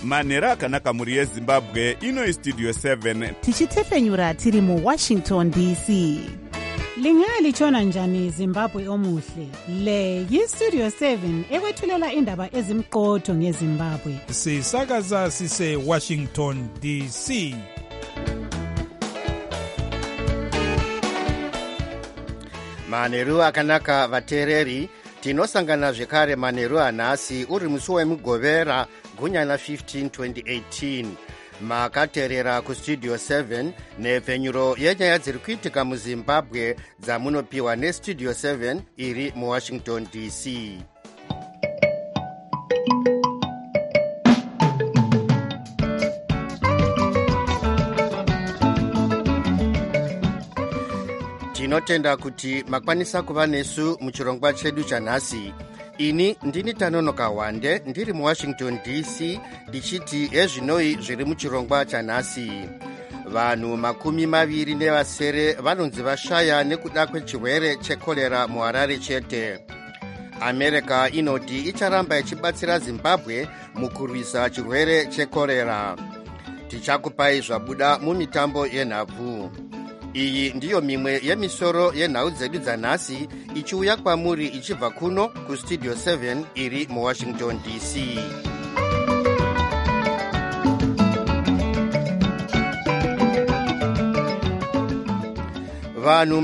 manheru akanaka mhuri yezimbabwe. Ino Studio 7 tichitefenyura tiri muWashington DC. Lingalitshona njani Zimbabwe omuhle? Le yiStudio 7 ekwethulela indaba ezimqotho ngeZimbabwe. Sisakaza sise Washington DC. Manheru akanaka vateereri, tinosangana zvekare manheru anhasi uri musi wemugovera gunyana 15 2018. Makateerera kuStudio 7 nepfenyuro yenyaya dziri kuitika muZimbabwe dzamunopiwa neStudio 7 iri muWashington DC. Tinotenda kuti makwanisa kuva nesu muchirongwa chedu chanhasi. Ini ndini Tanonoka Wande ndiri muWashington DC ndichiti ezvinoi zviri muchirongwa chanhasi. Vanhu 27 vanonzi vashaya nekuda kwechirwere chekorera muHarare chete. America inoti icharamba ichibatsira Zimbabwe mukurwisa chirwere chekorera. Tichakupai zvabuda mumitambo yenhabvu. Iyi ndiyo mimwe yemisoro yenhau dzedu dzanhasi ichiuya kwamuri ichibva kuno kuStudio 7 iri muWashington DC. Vanhu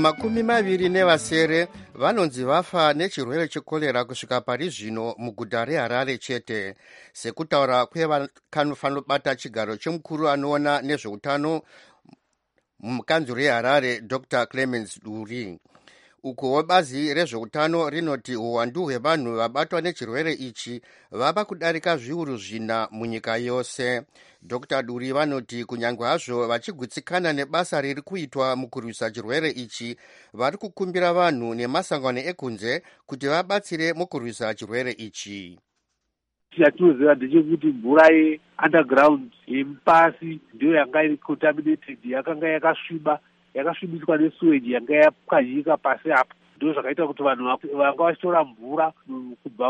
27 vanonzi vafa nechirwere chekorera kusvika pari zvino muguta reHarare chete, sekutaura kwevanofanobata chigaro chemukuru anoona nezveutano mukanzuro reHarare Dr. Clemens Duri. Ukuwo bazi rezveutano rinoti uwandu hwevanhu vabatwa nechirwere ichi vava kudarika zviuru 4 munyika yose. Dr. Duri vanoti kunyange hazvo vachigutsikana nebasa riri kuitwa mukurwisa chirwere ichi, vari kukumbira vanhu nemasangano ekunze kuti vabatsire mukurwisa chirwere ichi. Chatinoziva ndechekuti mvura yeunderground yemupasi ndiyo yanga iri contaminated, yakanga yakasvibiswa nesuweji yanga yapwanyika pasi apo. Ndizvo zvakaita kuti vanhu vanga vachitora mvura kubva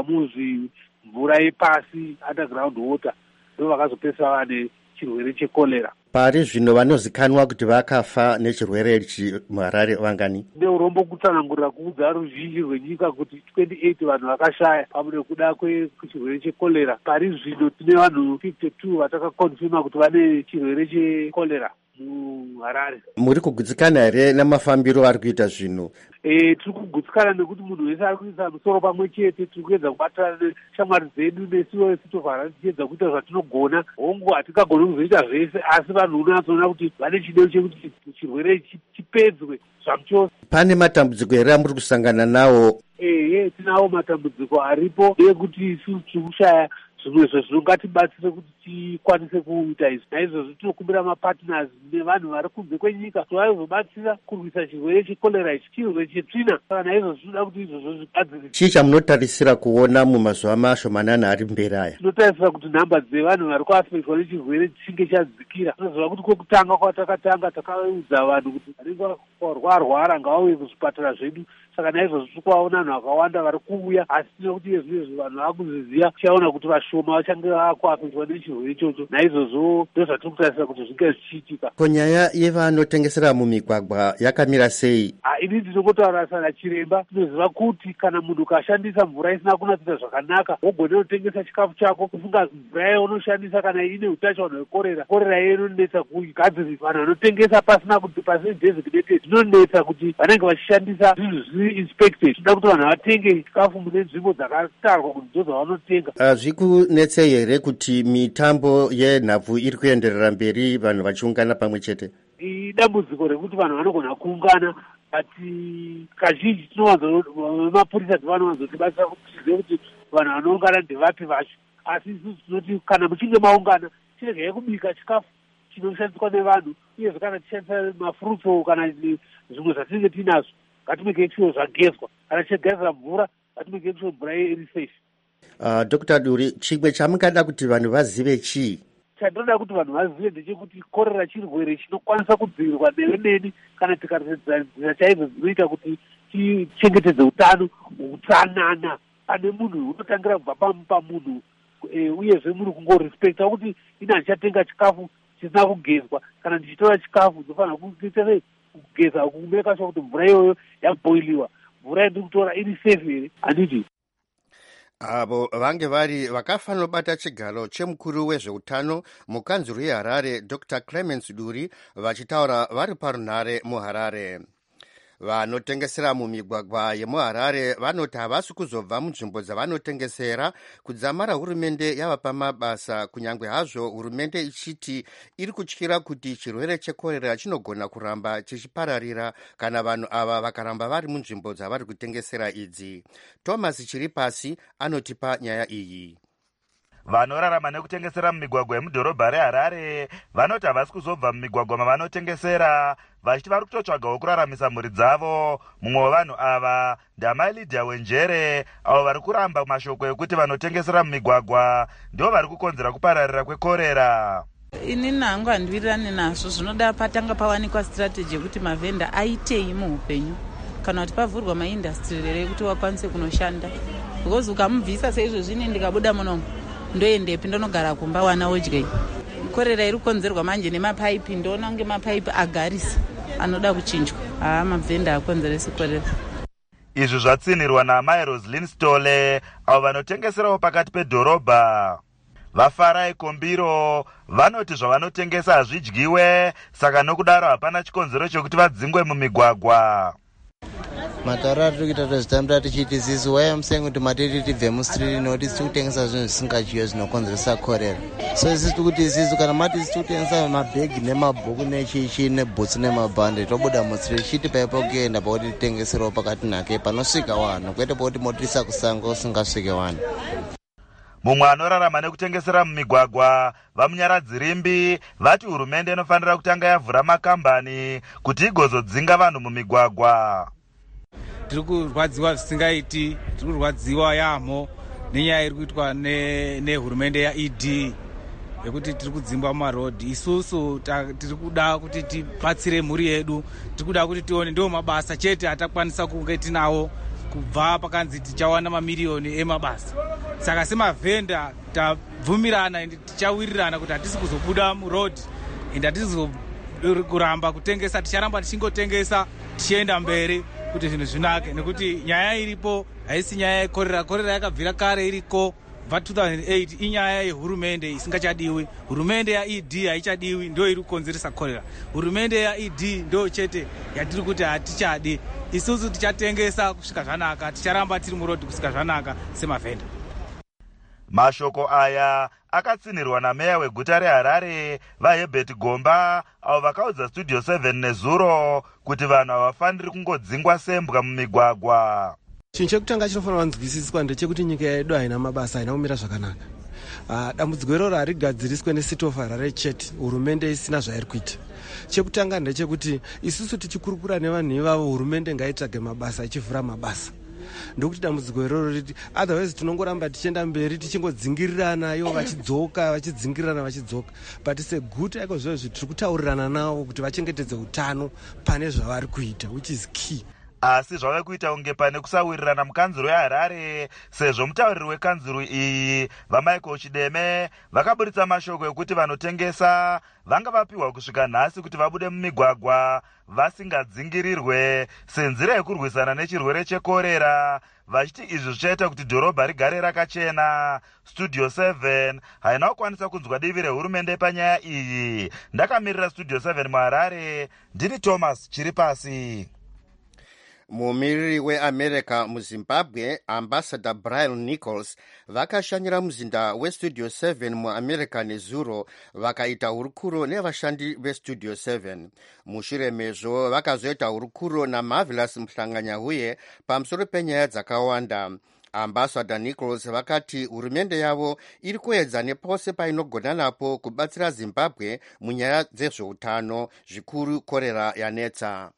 mvura yepasi, underground water, ndo vakazopesa vane chirwere chekorera. Pari zvino vanozikanwa kuti vakafa nechirwere ichi muHarare vangani? Neurombo kutsanangurira kuudza ruzhinji rwenyika kuti 28 vanhu vakashaya pamwe nekuda kwechirwere chekorera. Pari zvino tine vanhu 52 vatakakonfirma kuti vane chirwere chekorera muHarare. Muri kugutsikana here namafambiro ari kuita zvino? Tiri kugutsikana nekuti munhu wese ari kuisa musoro pamwe chete. Tiri kuedza kubatana neshamwari dzedu nesiwo sitovhara tichiedza kuita zvatinogona. Hongu hatingagoni kuzoita zvese, asi vanhu unoona kuti vane chido chekuti chirwere chipedzwe zvamuchose. Pane matambudziko here amuri kusangana nawo? Tinawo matambudziko aripo ekuti isusu tiri kushaya zvimwe zvinongatibatsire kuti tikwanise kuita izvi. Naizvozvo tinokumbira mapartners nevanhu vari kunze kwenyika kuti vaizobatsira kurwisa chirwere chekorera ichi, chirwere chetsvina. Saka naizvozvo tinoda kuti izvozvo zvigadzirwe. Chii chamunotarisira kuona mumazuva mashomanani ari mberi aya? Tinotarisira kuti nhamba dzevanhu vari kuafektwa nechirwere chinge chadzikira. Tinoziva kuti kwekutanga kwatakatanga takaudza vanhu kuti vanenge varwara ngavauye kuzvipatara zvedu. Saka naizvozvo tiri kuvaona vanhu vakawanda vari kuuya, asi tinoda kuti izvizvi vanhu vakuziziva tichaona kuti vashoma vachange vakuafektwa nechirwere ichocho. Naizvozvo ndo zvatiri kutarisira kuti zvinge zvichiitika. Konyaya yevanotengesera mumigwagwa yakamira sei? Ini ndinongotaura sana chiremba. Tinoziva kuti kana munhu ukashandisa mvura isina kunatsika zvakanaka, wogona kutengesa chikafu chako kufunga mvura yaunoshandisa kana ine utachiona hwekorera, korera yedu inonetsa kugadzirisa. Vanhu vanotengesa pasina kuti pasina designated inonetsa kuti vanenge vachishandisa zvinhu zviri inspected. Tinoda kuti vanhu vatenge chikafu mune nzvimbo dzakatarwa kuti ndo dzavanotenga. Zvikunetsei here kuti mitambo yenhabvu iri kuenderera mberi vanhu vachiungana pamwe chete? Idambudziko rekuti vanhu vanogona kuungana, ati kazhinji mapurisa dzavanowanzotibatsira kuti tizive kuti vanhu vanoungana ndevapi vacho. Asi isusu tinoti kana muchinge maungana, chiregai kubika chikafu chinoshandiswa nevanhu, uyezve kana tichishandisa mafurutso kana zvimwe zvatinenge tinazvo, ngatimeke sure zvagezwa. Kana tichigadzira mvura, ngatimeke sure mvura iri safe. Dr. Duri, chimwe chamungada kuti vanhu vazive chii? Chandinoda kuti vanhu vazive ndechekuti korera chirwere chinokwanisa kudzivirirwa neveneni kana tikateedzera nzira chaidzo dzinoita kuti tichengetedze utano, utsanana. Pane munhu unotangira kubva pamunhu uyezve muri kungorespekta kuti ina ndichatenga chikafu chisina kugezwa kana ndichitora chikafu ndofanira kuita sei kugeza kumeka sure kuti mvura iyoyo yaboiliwa, mvura yandiri kutora iri safe here handiti. Avo vange vari vakafanira kubata chigaro chemukuru wezveutano mukanzuru yeHarare Dr. Clemens Duri vachitaura vari parunhare muHarare. Vanotengesera mumigwagwa yemuHarare vanoti havasi kuzobva munzvimbo dzavanotengesera kudzamara hurumende yavapa mabasa, kunyange hazvo hurumende ichiti iri kutyira kuti chirwere chekorera chinogona kuramba chichipararira kana vanhu ava vakaramba vari munzvimbo dzavari kutengesera idzi. Thomas Chiripasi anotipa nyaya iyi. Vanorarama nekutengesera mumigwagwa yemudhorobha reHarare vanoti havasi kuzobva mumigwagwa mavanotengesera, vachiti vari kutotsvagawo kuraramisa mhuri dzavo. Mumwe wevanhu ava ndamai Lydia Wenjere, avo vari kuramba mashoko ekuti vanotengesera mumigwagwa ndivo vari kukonzera kupararira kwekorera. Inini hangu handiwirirani nazvo. Zvinoda patanga pawanikwa strategy yekuti mavhenda aitei muupenyu kana kuti pavhurwa maindastry rekuti wakwanise kunoshanda, because ukamubvisa seizvozvi ine ndikabuda munomu ndoendepi ndonogara kumba wana wodyei. Korera iri kukonzerwa manje nemapaipi, ndoona kunge mapaipi agarisa anoda kuchinjwa. Mabvenda akonzeresa korera. Izvi zvatsinirwa naamai Roslyn Stole, avo vanotengeserawo pakati pedhorobha. Vafarai Kombiro vanoti zvavanotengesa hazvidyiwe, saka nokudaro hapana chikonzero chokuti vadzingwe mumigwagwa. Matauro atiri kuita tozvitambira tichiti sisi why I'm saying kuti matiri tibve mustriti nekuti tiri kutengesa zvinhu zvisingadyiwe zvinokonzeresa korera. So isi tiri kuti isisu kana mati isi tiri kutengesa mabhegi nemabhuku nechichi nebhutsi nemabhande tobuda mustriti chiti paipo kuenda pakuti titengeserawo pakati nhake panosvika vanhu kwete pakuti motirisa kusango usingasvike vanhu. Mumwe anorarama nekutengesera mumigwagwa vamunyaradzi Rimbi vati hurumende inofanira kutanga yavhura makambani kuti igozodzinga vanhu mumigwagwa. Tiri kurwadziwa zvisingaiti, tiri kurwadziwa yaamho nenyaya iri kuitwa nehurumende yaED yekuti tiri kudzimbwa mumarodhi. Isusu tiri kuda kuti tibatsire mhuri yedu, tiri kuda kuti tione ndiwo mabasa chete atakwanisa kunge tinawo kubva pakanzi tichawana mamiriyoni emabasa. Saka semavhenda tabvumirana ende tichawirirana kuti hatisi kuzobuda murodhi ende hatisi kuramba kutengesa, ticharamba tichingotengesa tichienda mberi kuti zvinhu zvinake, nekuti nyaya iripo haisi nyaya yekorera. Korera yakabvira kare iriko kubva 2008, inyaya yehurumende isingachadiwi. Hurumende yaED haichadiwi, ndio iri kukonzeresa korera. Hurumende yaED ndio chete yatiri kuti hatichadi. Isusu tichatengesa kusvika zvanaka, ticharamba tiri murodhi kusvika zvanaka semavhenda. Mashoko aya akatsinirwa nameya weguta reHarare vaHerbert Gomba, avo vakaudza Studio 7 nezuro kuti vanhu havafaniri kungodzingwa sembwa mumigwagwa. Chinhu chekutanga chinofanira kunzwisiswa ndechekuti nyika yedu haina mabasa, haina kumira zvakanaka. Dambudziko iroro harigadziriswe neCity of Harare chete, hurumende isina zvairi kuita. Chekutanga ndechekuti isusu tichikurukura nevanhu ivavo hurumende ngaitsvage mabasa, ichivhura mabasa. Ndokuti dambudziko iroro riti otherwise tinongoramba tichienda mberi tichingodzingirirana ivo vachidzoka vachidzingirana vachidzoka, but seguta iko zvozvo tiri kutaurirana navo kuti vachengetedze utano pane zvavari kuita, which is key. Asi zvave kuita kunge pane kusawirirana mukanzuro yaHarare, sezvo mutauriri wekanzuro iyi vaMichael Chideme vakaburitsa mashoko ekuti vanotengesa vanga vapiwa kusvika nhasi kuti vabude mumigwagwa vasingadzingirirwe senzira yekurwisana nechirwere chekorera, vachiti izvi zvichaita kuti dhorobha rigare rakachena. Studio 7 haina kukwanisa kunzwa divi rehurumende panyaya iyi. Ndakamirira Studio 7 muHarare, ndini Thomas Chiripasi. Mumiriri weAmerica muZimbabwe Ambassador Brian Nichols vakashanyira muzinda weStudio 7 muAmerica nezuro vakaita hurukuro nevashandi veStudio 7. Mushure mezvo vakazoita hurukuro naMarvelous Mhlanganyahuye pamusoro penyaya dzakawanda. Ambassador Nichols vakati hurumende yavo iri kuedza nepose painogona napo kubatsira Zimbabwe munyaya dzezveutano, zvikuru korera yanetsa.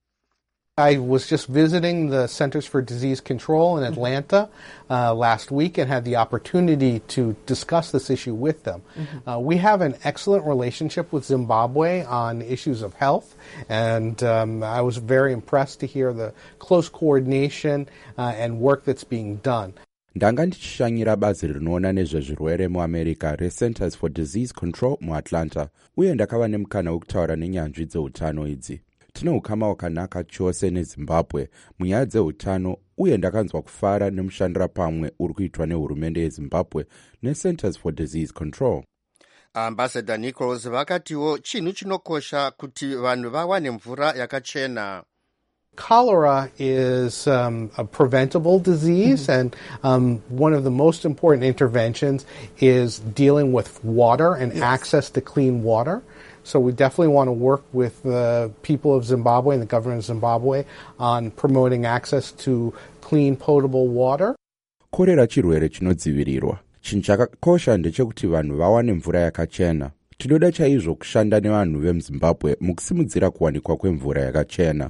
I was just visiting the Centers for Disease Control in Atlanta last week and had the opportunity to discuss this issue with them. We have an excellent relationship with Zimbabwe on issues of health, and I was very impressed to hear the close coordination and work that's being done. ndanga ndichishanyira bazi rinoona nezvezvirwere muamerica reCenters for Disease Control muAtlanta, uye ndakava nemukana wekutaura nenyanzvi dzeutano idzi. Tine ukama wakanaka chose neZimbabwe munyaya dzeutano, uye ndakanzwa kufara nemushandira pamwe uri kuitwa nehurumende yeZimbabwe neCenters for Disease Control. Ambassador Nichols vakatiwo chinhu chinokosha kuti vanhu vawane mvura yakachena. Cholera is a preventable disease, and one of the most important interventions is dealing with water and access to clean water. So we definitely want to work with the people of Zimbabwe and the government of Zimbabwe on promoting access to clean, potable water. Korera chirwere chinodzivirirwa. Chinhu chakakosha ndechekuti vanhu vawane mvura yakachena. Tinoda chaizvo kushanda nevanhu vemuZimbabwe mukusimudzira kuwanikwa kwemvura yakachena.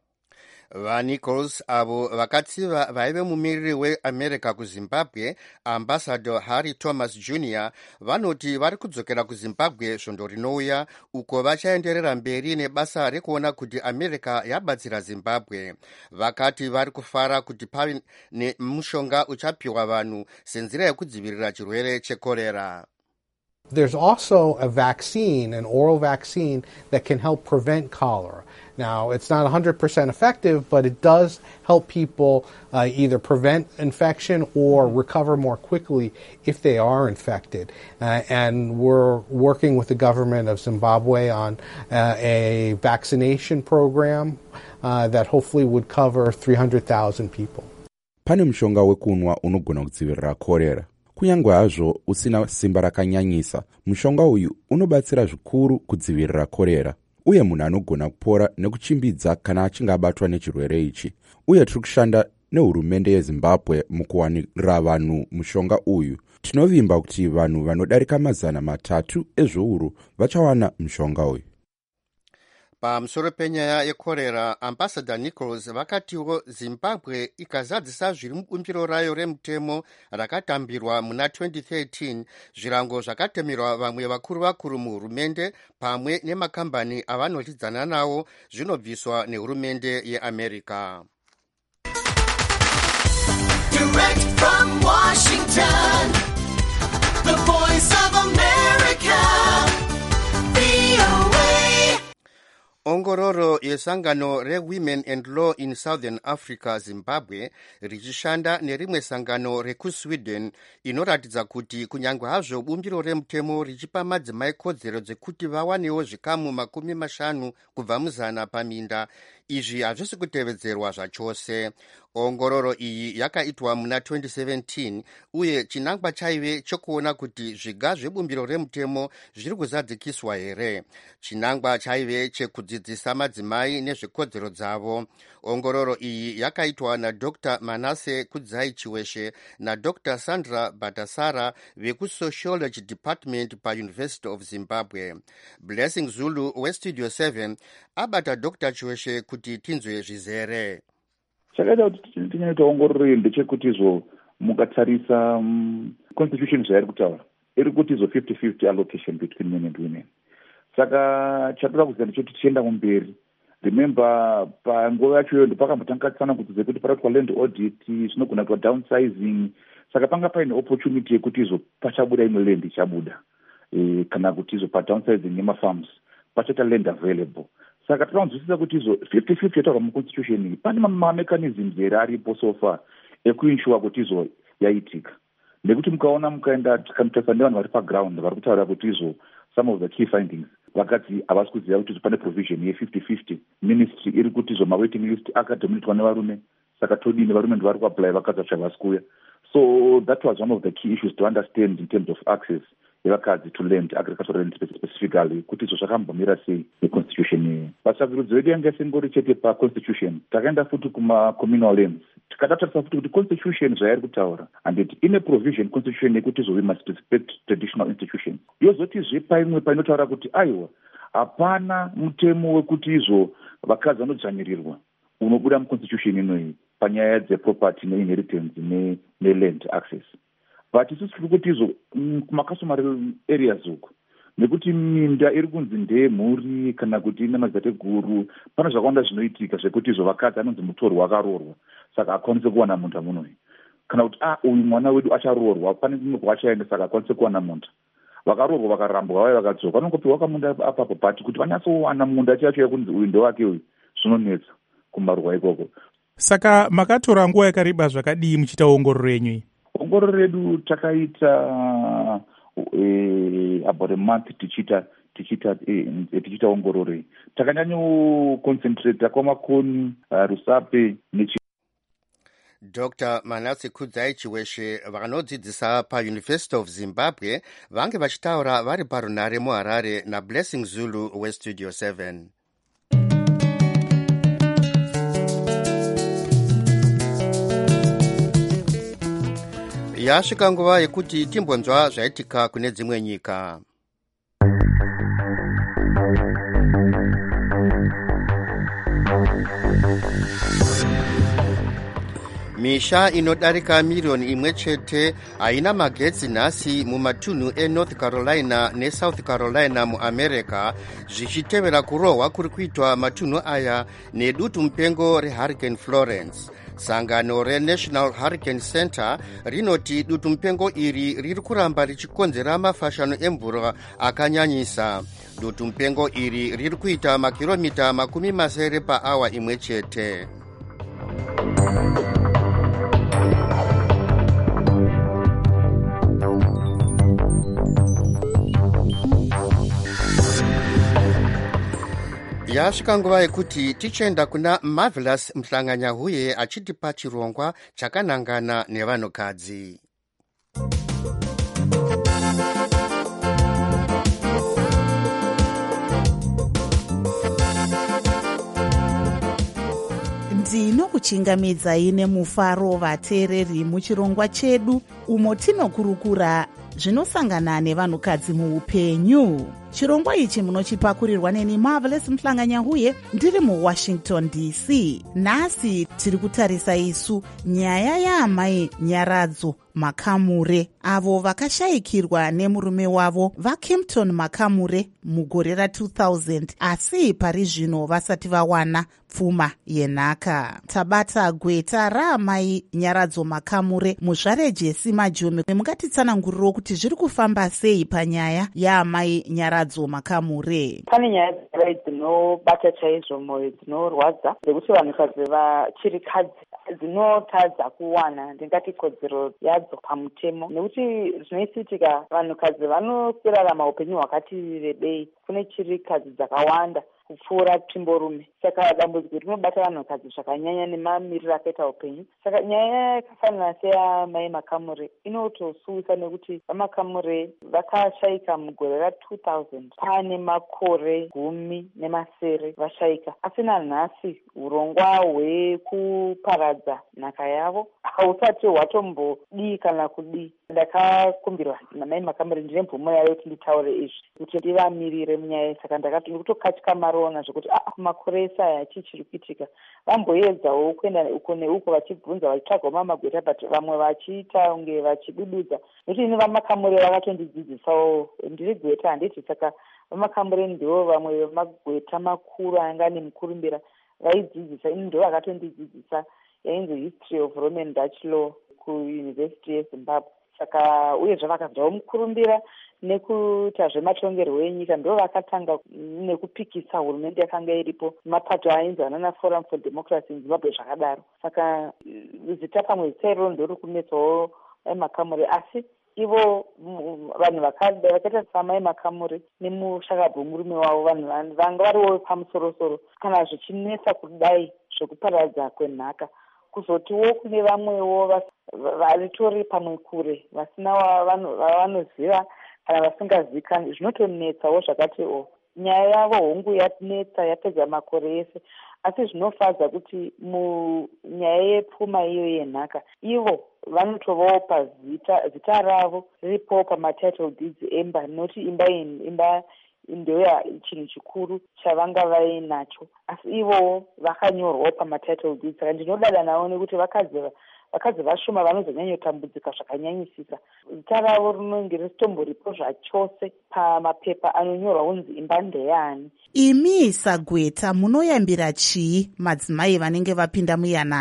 VaNichols avo vakatsiva vaive mumiriri weAmerica kuZimbabwe, Ambassador Harry Thomas Jr. vanoti vari kudzokera kuZimbabwe svondo rinouya, uko vachaenderera mberi nebasa rekuona kuti America yabatsira Zimbabwe. Vakati vari kufara kuti pave nemushonga uchapiwa vanhu senzira yekudzivirira chirwere chekorera. There's also a vaccine, an oral vaccine, that can help prevent cholera. Now, it's not 100% effective, but it does help people either prevent infection or recover more quickly if they are infected. And we're working with the government of Zimbabwe on a vaccination program that hopefully would cover 300,000 people. Pane mushonga wekunwa unogona kudzivirira korera. Kunyangwe hazvo usina simba rakanyanyisa, mushonga uyu unobatsira zvikuru kudzivirira korera, uye munhu anogona kupora nekuchimbidza kana achinge abatwa nechirwere ichi. Uye tiri kushanda nehurumende yeZimbabwe mukuwanira vanhu mushonga uyu. Tinovimba kuti vanhu vanodarika 300 ezviuru vachawana mushonga uyu. Pamusoro penyaya yekorera, Ambassador Nichols vakatiwo Zimbabwe ikazadzisa zviri mubumbiro rayo remutemo rakatambirwa muna 2013, zvirango zvakatemerwa vamwe vakuru muhurumende pamwe nemakambani avanodyidzana nawo zvinobviswa nehurumende yeAmerica. Direct from Washington, the voice of America, VOA. Ongororo yesangano reWomen and Law in Southern Africa, Zimbabwe, richishanda nerimwe sangano rekuSweden, inoratidza kuti kunyangwe hazvo bumbiro remutemo richipa madzimai kodzero dzekuti vawanewo zvikamu 50 kubva muzana paminda, izvi hazvisi kutevedzerwa zvachose. Ongororo iyi yakaitwa muna 2017, uye chinangwa chaive chokuona kuti zviga zvebumbiro remutemo zviri kuzadzikiswa here. Chinangwa chaive chekudzidzisa madzimai nezvekodzero dzavo. Ongororo iyi yakaitwa naDr. Manase Kudzai Chiweshe naDr. Sandra Batasara vekusociology department paUniversity of Zimbabwe. Blessing Zulu weStudio 7 abata Dr. Chiweshe kuti tinzwe zvizere. Chakaita kuti tinyaita ongororo iyi ndechekuti izvo mukatarisa constitution zvairi kutaura iri kuti izvo 50-50 allocation between men and women. Saka chatoda kuziva ndechekuti tichienda kumberi, remember panguva yacho iyo ndopakambotanga tsanangudzo kuti pakaitwa land audit, zvinogona kuitwa downsizing. Saka panga paine opportunity yekuti izvo pachabuda imwe land ichabuda, kana kuti izvo padownsizing yemafarms pachaita land available. Saka tinokunzwisisa kuti izvo 50-50 yataurwa muconstitution iyi pane mamechanisms here aripo so far ekuinsure kuti izvo yaitika. Nekuti mukaona mukaenda tikanotarisa nevanhu vari paground vari kutaura kuti izvo some of the key findings, vakati havasi kuziva kuti pane provision ye50-50. Ministry iri kuti izvo mawaiting list akadominatwa nevarume, saka todini varume ndivari kuapply vakadzi vacho havasi kuuya. So that was one of the key issues to understand in terms of access yevakadzi to land, agricultural land specifically, kuti izvo zvakambomira sei neconstitution iyi. Patsvakurudzo yedu yanga isingori chete paconstitution, takaenda futi kuma-communal lands. Tikatatarisa futi kuti constitution zvairi kutaura, handiti ine provision constitution yekuti izvo we must respect traditional institutions. Yozotizve paimwe painotaura kuti aiwa hapana mutemo wekuti izvo vakadzi vanodzvanyirirwa unobuda muconstitution inoyi panyaya dzeproperty neinheritance neland access. But isusu tiri kuti izvo kumakastomary areas uku, nekuti minda iri kunzi ndeyemhuri kana kuti ine madzateguru, pane zvakawanda zvinoitika zvekuti izvo vakadzi anonzi mutorwa akaroorwa, saka akwanise kuwana munda munoyi. kana kuti uyu mwana wedu acharoorwa pane kumwe kwachaenda saka akwanise kuwana munda. Vakaroorwa vakarambwa vaya vakadzoka vanongopiwa kamunda apapo, but kuti vanyatsowana munda chacho yakunzi uyu ndewake uyu zvinonetsa kumaruwa ikoko. Saka makatora nguva yakareba zvakadii muchiita ongororo yenyu? Ongororo redu takaita about a month tichiita ongororo. Takanyanyo concentrate kwamakoni Rusape Dr. Manase Kudzai Chiweshe vanodzidzisa paUniversity of Zimbabwe vange vachitaura vari parunare muHarare naBlessing Zulu weStudio 7. Yasvika nguva yekuti timbonzwa zvaitika kune dzimwe nyika. Misha inodarika milioni imwe chete haina magetsi nhasi mumatunhu eNorth Carolina neSouth Carolina muAmerica, zvichitevera kurohwa kuri kuitwa matunhu aya nedutu mupengo reHurricane Florence. Sangano reNational Hurricane Center rinoti dutu mupengo iri riri kuramba richikonzera mafashano emvura akanyanyisa. Dutu mupengo iri riri kuita makiromita 70 paawa imwe chete. Yasvika nguva yekuti tichenda kuna Marvelous Mhlanganyahuye achitipa chirongwa chakanangana nevanhukadzi. Ndinokuchingamidzai nemufaro vateereri muchirongwa chedu umo tinokurukura zvinosangana nevanhukadzi muupenyu. Chirongwa ichi munochipakurirwa neni Marvelous Mhlanganyahuye ndiri muWashington DC. Nhasi tiri kutarisa isu nyaya yaamai Nyaradzo Makamure, avo vakashayikirwa nemurume wavo vaKempton Makamure mugore ra2000, asi pari zvino vasati vawana pfuma yenhaka. Tabata gweta raamai Nyaradzo Makamure, muzvare Jesse Majome, mungatitsananguriro kuti zviri kufamba sei panyaya yaamai Nyaradzo Makamure. Pane nyaya dzakadai dzinobata chaizvo mwoyo, dzinorwadza, dzekuti vanhukadzi vachirikadzi dzinotadza kuwana ndingati kodzero yadzo pamutemo, nekuti zvinoitika vanhukadzi vanorarama upenyu hwakati rebei. Kune chirikadzi dzakawanda kupfuura tsvimborume, saka dambudziko rinobata vanhukadzi zvakanyanya nemamiriro akaita upenyu. Saka nyaya yakafanana seyamai Makamure inotosuwisa, nekuti vaMakamure vakashayika mugore ra2000, pane makore 10 vashayika, asi nanhasi urongwa hwekuparadza nhaka yavo hausati hwatombodii kana kudii. Ndakakumbirwa namai Makamure ndine mvumo yayo kuti nditaure izvi, kuti ndivamirire munyaya. Saka ndakati ndikutokatya marona zvokuti makore esaya chii chiri kuitika. Vamboedzawo kuenda uko neuko vachibvunza vachitsvagawo mamagweta, but vamwe vachiita unge vachidududza, nokuti ini vaMakamure vakatondidzidzisawo. Ndiri gweta handiti, saka vaMakamure ndivo vamwe vemagweta makuru anga nemukurumbira vaidzidzisa. Ini ndivo vakatondidzidzisa yainzi History of Roman Dutch Law kuUniversity yeZimbabwe. Saka uyezve vakabvawo mukurumbira nekuita zvematongerwo enyika, ndo vakatanga nekupikisa hurumende yakanga iripo, mapato ainzwana naForum for Democracy in Zimbabwe zvakadaro. Saka zita pamwe zita iroro ndori kunetsawo Makamure, asi ivo vanhu vakaita samai Makamure nemushakabvu murume wavo, vanhu vanga variwo pamusorosoro kana zvichinetsa kudai zvekuparadza kwenhaka. Kuzotiwo kune vamwewo varitori pamwe kure vasina vanoziva kana vasingazivikani, zvinotonetsawo zvakati nyaya yavo hongu yanetsa yapedza makore ese. Asi zvinofadza kuti munyaya yepfuma iyo yenhaka, ivo vanotovawo zita ravo riripo pamatitle deeds emba, noti imba ndoya chinhu chikuru chavanga vainacho, asi ivo vakanyorwawo pamatitle deeds. Saka ndinodada navo nekuti vakadzi vashoma vanozonyanyotambudzika zvakanyanyisisa. Zita ravo rinonge risitomboripo zvachose pamapepa anonyorwa kunzi imba ndeyani. Imi Sagweta munoyambira chii madzimai vanenge vapinda muyanano?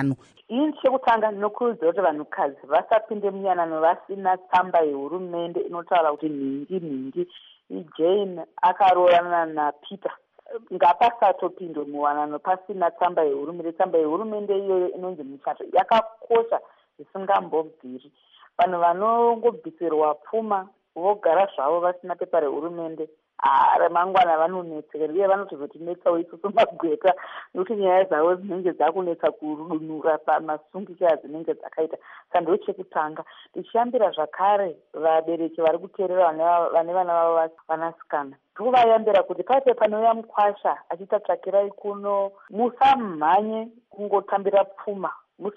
ini chekutanga ndinokurudzira kuti vanhukadzi vasapinde muyanano vasina tsamba yehurumende inotaura kuti mhingi ijane akaroorana napeter ngapasatopindwe muwanano pasina tsamba yehurumende. Tsamba yehurumende iyoyo inonzi muchato yakakosha zvisingambobviri. Vanhu vanongobvisirwa pfuma vogara zvavo vasina pepa rehurumende ramangwana vanonetseka, uye vanotozotinetsawo isusu magweta nekuti nyaya dzavo dzinenge dzakunetsa kudunura pamasungikira dzinenge dzakaita. Saka ndo chekutanga. Tichiyambira zvakare vabereki vari kuteerera vane vana vavo vanasikana, tikuvayambira kuti paipe panouya mukwasha achitatsvakirai kuno, musamhanye kungotambira pfuma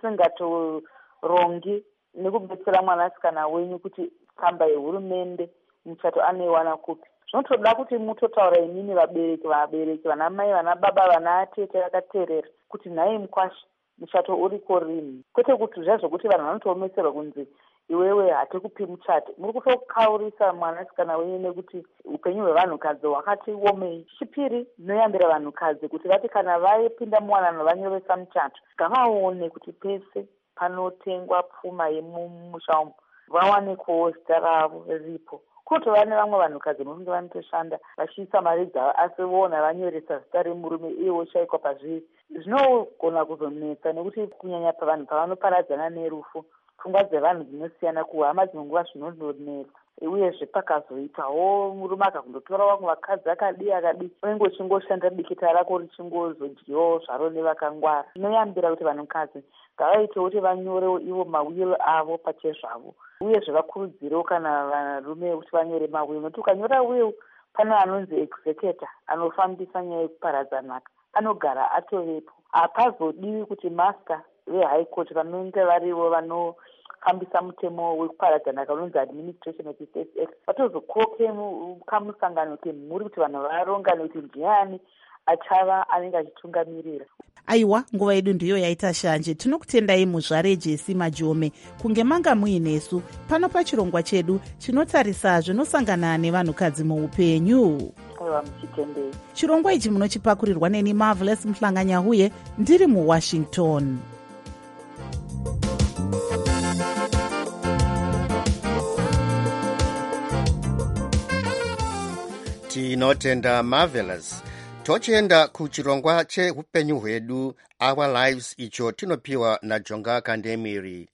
musingatorongi nekubetsera mwanasikana wenyu kuti tsamba yehurumende muchato anoiwana kupi. Zvinotoda kuti mutotaura imini vabereki vana mai vana baba vana atete vakateerera kuti nhai mukwasha muchato uriko rini, kwete kuti zvazvokuti vanhu vanotoomeserwa kunzi iwewe hatikupi muchato. Muri kutokaurisa mwanasikana wenyu nekuti upenyu hwevanhukadzi hwakati omei. Chipiri, ndinoyambira vanhukadzi kuti vati kana vaipinda muwanano vanyoresa muchato ngavaone kuti pese panotengwa pfuma yemumusha umu vawanikowo zita ravo ripo. Kutova nevamwe vanhukadzi vanenge vanotoshanda vachiisa mari dzavo asi vona vanyoresa zita remurume iye woshayikwa pazviri. Zvinogona kuzonetsa nekuti kunyanya pavanhu pavanoparadzana nerufu, pfungwa dzevanhu dzinosiyana, kuhama dzinonguva zvinondonetsa. Uyezve pakazoitawo murume akakundotora vamwe vakadzi akadi unenge uchingoshanda dikita rako richingozodyiwawo zvaro nevakangwara. Tinoyambira kuti vanhukadzi ngavaitewo kuti vanyorewo ivo mawilo avo pachezvavo, uyezve vakurudzirewo kana varume kuti vanyore mawilo, nokuti ukanyora will pane anonzi executor anofambisa nyaya yekuparadza nhaka, anogara atovepo. Hapazodiwi kuti master vehigh court vanenge varivo vanofambisa mutemo wekuparadza nhaka unonzi administration of the state act vatozokoke kamusangano kemhuri kuti vanhu varongane kuti ndiani achava anenge achitungamirira. Aiwa, nguva yedu ndiyo yaita shanje. Tinokutendai muzvare Jesi Majome kunge manga muinesu pano pachirongwa chedu chinotarisa zvinosangana nevanhukadzi muupenyu. Aiwa, muchitendei. Chirongwa ichi munochipakurirwa neni Marvelous Mhlanganyahuye ndiri muWashington. Tinotenda Marvelous. Tochienda kuchirongwa cheupenyu hwedu Our Lives, icho tinopiwa naJonga Kandemiri.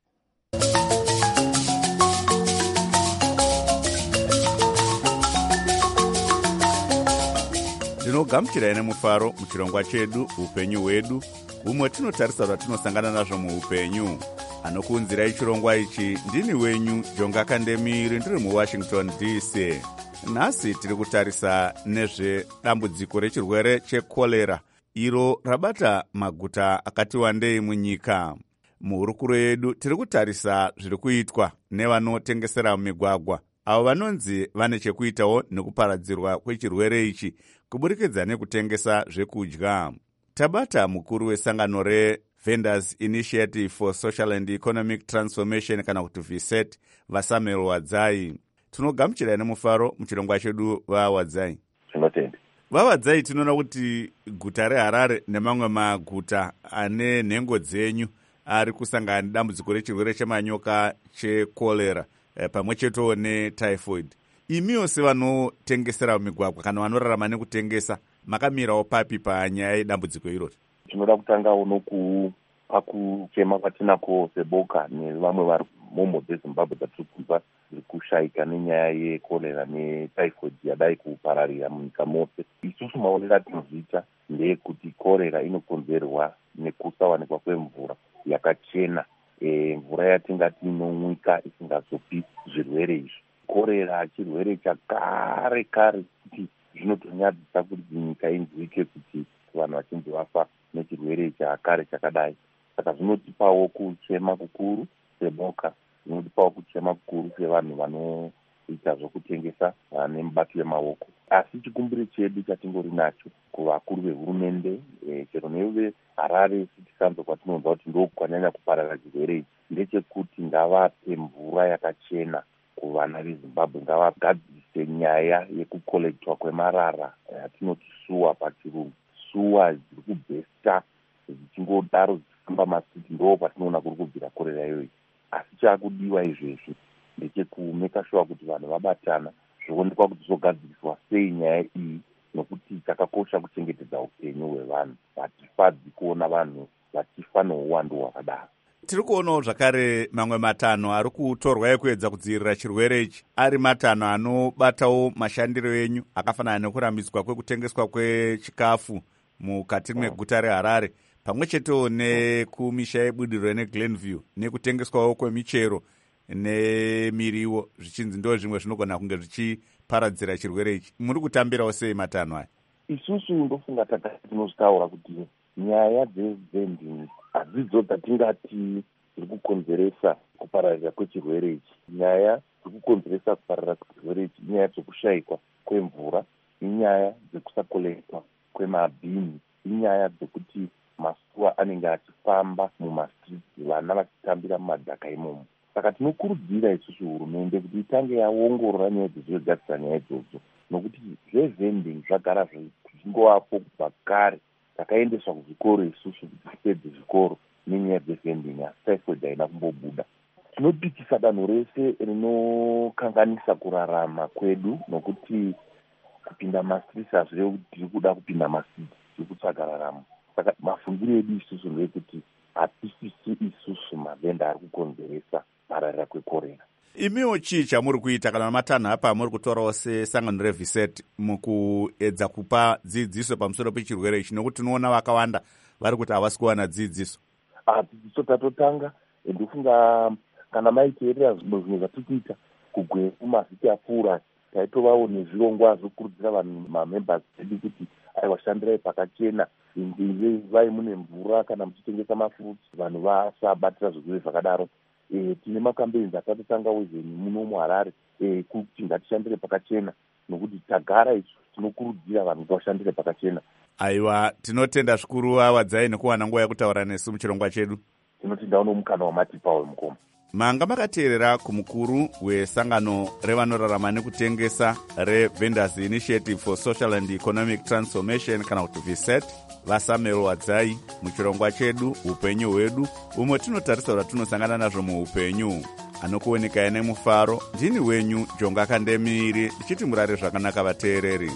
Ndinogamuchirai nemufaro muchirongwa chedu upenyu hwedu, umwe tinotarisa zvatinosangana nazvo muupenyu. Anokuunzirai chirongwa ichi ndini wenyu Jonga Kandemiri, ndiri muWashington DC. Nhasi tiri kutarisa nezvedambudziko rechirwere chekorera iro rabata maguta akati wandei munyika. Muhurukuro yedu tiri kutarisa zviri kuitwa nevanotengesera mumigwagwa, avo vanonzi vane chekuitawo nekuparadzirwa kwechirwere ichi kuburikidza nekutengesa zvekudya. Tabata mukuru wesangano reVendors Initiative for Social and Economic Transformation kana kuti VSET, vaSamuel Wadzai. Tinogamuchirai nemufaro muchirongwa chedu vaWadzai. Tinotenda. VaWadzai, tinoona kuti guta reHarare nemamwe maguta ane nhengo dzenyu ari kusangana nedambudziko rechirwere chemanyoka chekorera pamwe cheto netyphoid. Imiwo sevanotengesera mumigwagwa kana vanorarama nekutengesa, makamirawo papi panyaya yedambudziko irori? Tinoda kutangawo pakuchema kwatinako seboka nevamwe vari momo dzeZimbabwe dzatiri kunzwa dziri kushayika nenyaya yekorera netyphoid yadai kupararira munyika mose. Isusu maonero atinozviita ndeyekuti korera inokonzerwa nekusawanikwa kwemvura yakachena, mvura yatingati inomwika isingazopi zvirwere izvi. Korera chirwere chakare kuti zvinotonyadzisa kuti nyika inzwike kuti vanhu vachinzi vafa nechirwere chakare chakadai. Saka zvinotipawo kuchema kukuru seboka, zvinotipawo kuchema kukuru sevanhu vanoita zvokutengesa nemubato wemaoko. Asi chikumbiro chedu chatingori nacho kuvakuru vehurumende, chero neveHarare City Council kwatinonzwa kuti ndokwanyanya kuparara chirwere ichi, ndechekuti ngavape mvura yakachena kuvana veZimbabwe. Ngavagadzise nyaya yekukolektwa kwemarara yatinoti suwa pachirungu. Suwa dziri kubhesta dzichingodaro kufamba masiti ndo patinoona kuri kubvira korera iyoyi. Asi chaakudiwa izvezvi ndechekumeka shuwa kuti vanhu vabatana zvionekwa kuti zogadziriswa sei nyaya iyi, nokuti chakakosha kuchengetedza upenyu hwevanhu. Hatifadzi kuona vanhu vachifa nouwandu hwakadaro. Tiri kuonawo zvakare mamwe matanho ari kutorwa ekuedza kudzivirira chirwere ichi ari matanho anobatawo mashandiro enyu akafanana nekurambidzwa kwekutengeswa kwechikafu mukati meguta reHarare, pamwe chetewo nekumisha yebudiriro neGlenview, nekutengeswawo kwemichero nemiriwo, zvichinzi ndo zvimwe zvinogona kunge zvichiparadzira chirwere ichi. Muri kutambirawo sei matanho aya? Isusu ndofunga tinozitaura kuti nyaya dzevending hadzidzo dzatingati dziri kukonzeresa kupararira kwechirwere ichi. Nyaya dziri kukonzeresa kupararira kwechirwere ichi inyaya dzekushayikwa kwemvura, inyaya dzekusakolekwa kwemabhini, inyaya dzekuti masuwa anenge achifamba mumastriti, vana vachitambira mumadhaka imomo. Saka tinokurudzira isusu hurumende kuti itange yaongorora nyaya dzezvegadzisa nyaya idzodzo, nokuti zvezvending zvagara zvichingovapo kubva kare. Takaendeswa kuzvikoro isusu kuti tipedze zvikoro nenyaya dzevending, asi typhoid haina kumbobuda. Tinopikisa danho rese rinokanganisa kurarama kwedu, nokuti kupinda mastriti hazvirevi kuti tiri kuda kupinda mastriti, tiri kutsvaga raramo. Saka mafungiro edu isusu ndeyekuti hatisisi isusu mavenda ari kukonzeresa pararira kwekorera. Imiwo chii chamuri kuita kana matanho apa muri kutorawo sesangano reViset mukuedza kupa dzidziso pamusoro pechirwere ichi, nokuti tinoona vakawanda vari kuti havasi kuwana dzidziso? Dzidziso tatotanga, ndofunga kana maiteerera zvimwe zvatiri kuita kugweya mavhiki apfuura, taitovawo nezvirongwa zvokurudzira vanhu mamembers edu kuti aiwashandirai pakachena, vai mune mvura kana muchitengesa mafruits, vanhu vasabatira zvirwere zvakadaro. Tine makambeins akatotanga wezeni muno muHarare kuti ngatishandire pakachena, nokuti tagara isu tinokurudzira vanhu kuti vashandire pakachena. Aiwa, tinotenda zvikuru wadzai nekuwana nguva yekutaura nesu muchirongwa chedu. Tinotenda unomukana wamatipa wemukoma. Manga makateerera kumukuru wesangano revanorarama nekutengesa reVendors Initiative for Social and Economic Transformation kana kuti VSET, vaSamuel Wadzai muchirongwa chedu upenyu hwedu, umwe tinotarisa kuti tinosangana nazvo muupenyu. Anokuoneka nemufaro, ndini wenyu Jonga Kandemiri, ndichiti murare zvakanaka vateereri.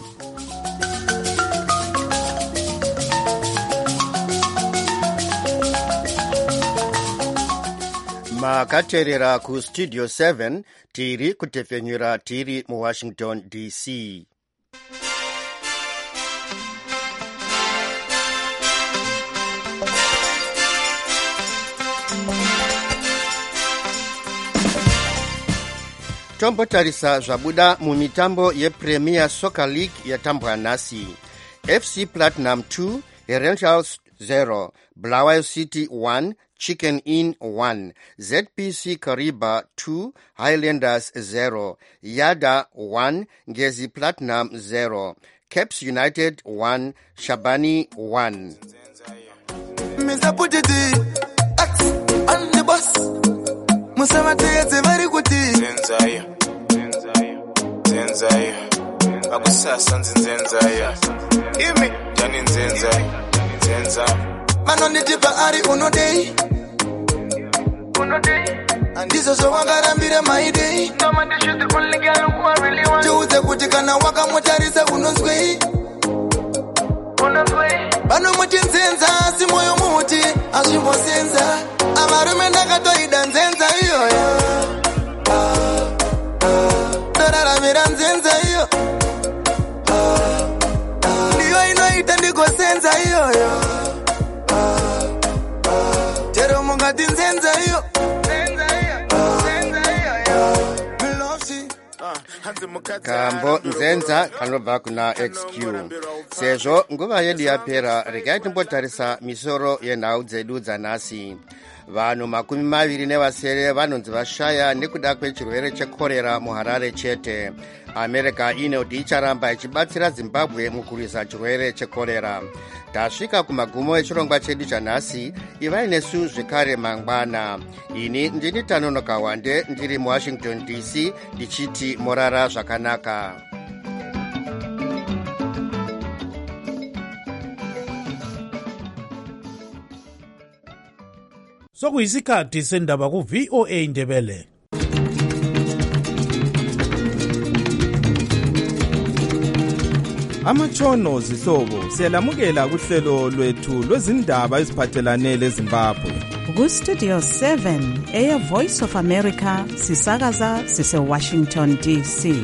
Makateerera ku Studio 7 tiri kutefenyura tiri mu Washington DC. Tombotarisa zvabuda mumitambo yePremier Soccer League yatambwa nhasi. FC Platinum 2, Rangers 0, Bulawayo City 1, Chicken Inn 1, ZPC Kariba 2, Highlanders 0, Yada 1, Ngezi Platinum 0, Caps United 1, Shabani 1. Mr. Putiti, on the bus. Musamatete very good. Zenzaya. Akusasa nzenzaya. Imi jani nzenzaya. Manonitipa ari unodei. Andizo so wangarambire my day. Juuze kuti kana wakamutarisa unozwei. Bano muti nzenza si moyo muti azvimbo senza. Amarume ndakatoida nzenza iyoyo. Toraramira nzenza iyo. Ndiyo inoita ndikosenza iyoyo. Chero mungati nzenza iyo. Kambo nzenza kanobva kuna XQ. Sezvo nguva yedu yapera, regai timbotarisa misoro yenhau dzedu dzanhasi. Vanhu 27 vanonzi vashaya nekuda kwechirwere chekorera muHarare chete. America inoti icharamba ichibatsira Zimbabwe mukurwisa chirwere chekorera. Tasvika kumagumo echirongwa chedu chanhasi, ivai nesu zvekare mangwana. Ini ndini Tanonoka Wande, ndiri muWashington DC, ndichiti morara zvakanaka. Sokuyisikhathi sendaba ku-VOA Indebele. Amatshono zihlobo siyalamukela kuhlelo lwethu lwezindaba eziphathelane leZimbabwe. Ku-Studio 7 Air Voice of America sisakaza sise-Washington DC.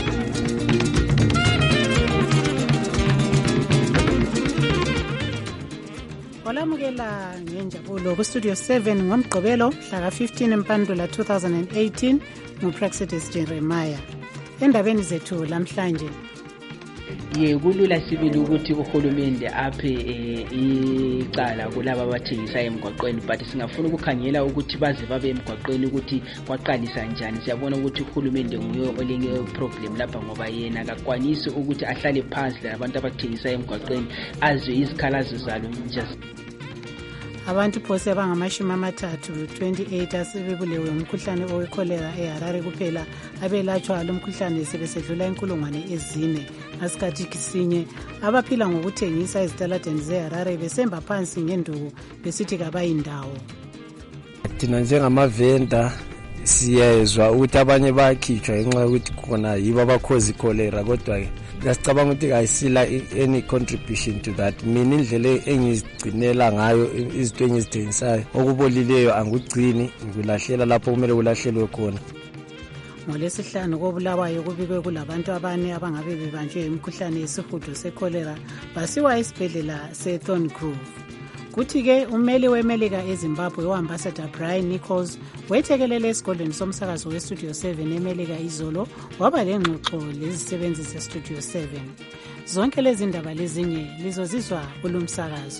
Olamukela ngenjabulo ku-Studio 7 ngomgqibelo mhla ka-15 Mpandula 2018 nguPraxidis Jeremiah. Endabeni zethu lamhlanje, kulula sibili ukuthi uhulumende aphe icala kulabo abathengisa emgwaqweni, but singafuna ukukhangela ukuthi baze babe emgwaqweni ukuthi kwaqalisa njani. Siyabona ukuthi uhulumende nguye olenye problem lapha, ngoba yena akakwanisi ukuthi ahlale phansi labantu abathengisa emgwaqweni azwe izikhalazo zalo nje. Abantu phose abangama-28 asebebulewe umkhuhlane owekholera eHarare kuphela. Abelatshwa lo mkhuhlane sebesedlula 4,000 ngasikhathi sinye. Abaphila ngokuthengisa ezitaladeni zeHarare besemba phansi ngenduku besithi kabayindawo. Thina njengamavenda siyezwa ukuthi abanye bayakhitshwa ngenxa yokuthi khona yibo abakhozi ikholera, kodwa ngiyacabanga ukuthi ayisila any contribution to that. Mina indlela engizigcinela ngayo izinto engizithengisayo, okubolileyo angugcini, ngilahlela lapho kumele kulahlelwe khona. NgoLwesihlanu koBulawayo kubikwe kulabantu abane abangabe bebanjwe imikhuhlane yesihudo sekholera basiwa esibhedlela seThorn Grove. Kuthi-ke ummeli weMelika eZimbabwe u-Ambassador Brian Nichols wethekelele esigodlweni somsakazo weStudio 7 eMelika izolo waba lengxoxo lezisebenzi zeStudio 7. Zonke lezi ndaba lezinye lizozizwa kulumsakazo.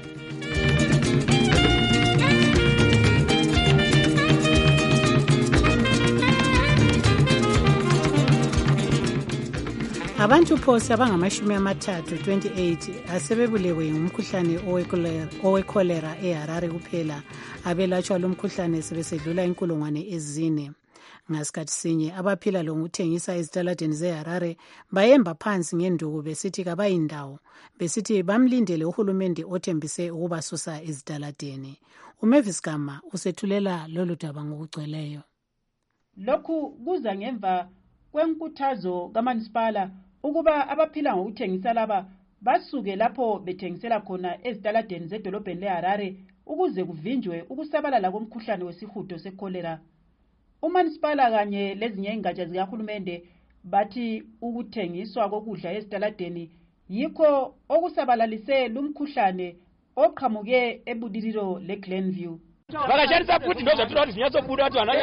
Abantu phose abangama-28 asebebulewe ngumkhuhlane owekholera eHarare kuphela. Abelatshwa lo mkhuhlane sebesedlula 4,000 ngasikhathi sinye. Abaphila lokuthengisa ezitaladeni zeHarare bayemba phansi ngenduku besithi kabayindawo, besithi bamlindele uhulumende othembise ukubasusa ezitaladeni. uMavis Gama usethulela lolu daba ngokugcweleyo. Lokhu kuza ngemva kwenkuthazo kaManisipala ukuba abaphila ngokuthengisa laba basuke lapho bethengisela khona ezitaladeni zedolobheni leHarare ukuze kuvinjwe ukusabalala komkhuhlane wesihudo sekholera. uManisipala kanye lezinye ingatsha zikahulumende bathi ukuthengiswa kokudla ezitaladeni yikho okusabalalise lumkhuhlane oqhamuke ebudililo leGlenview. Vakashandisa futhi ndo zvatinoda kuti zinyatsobuda kuti vanhu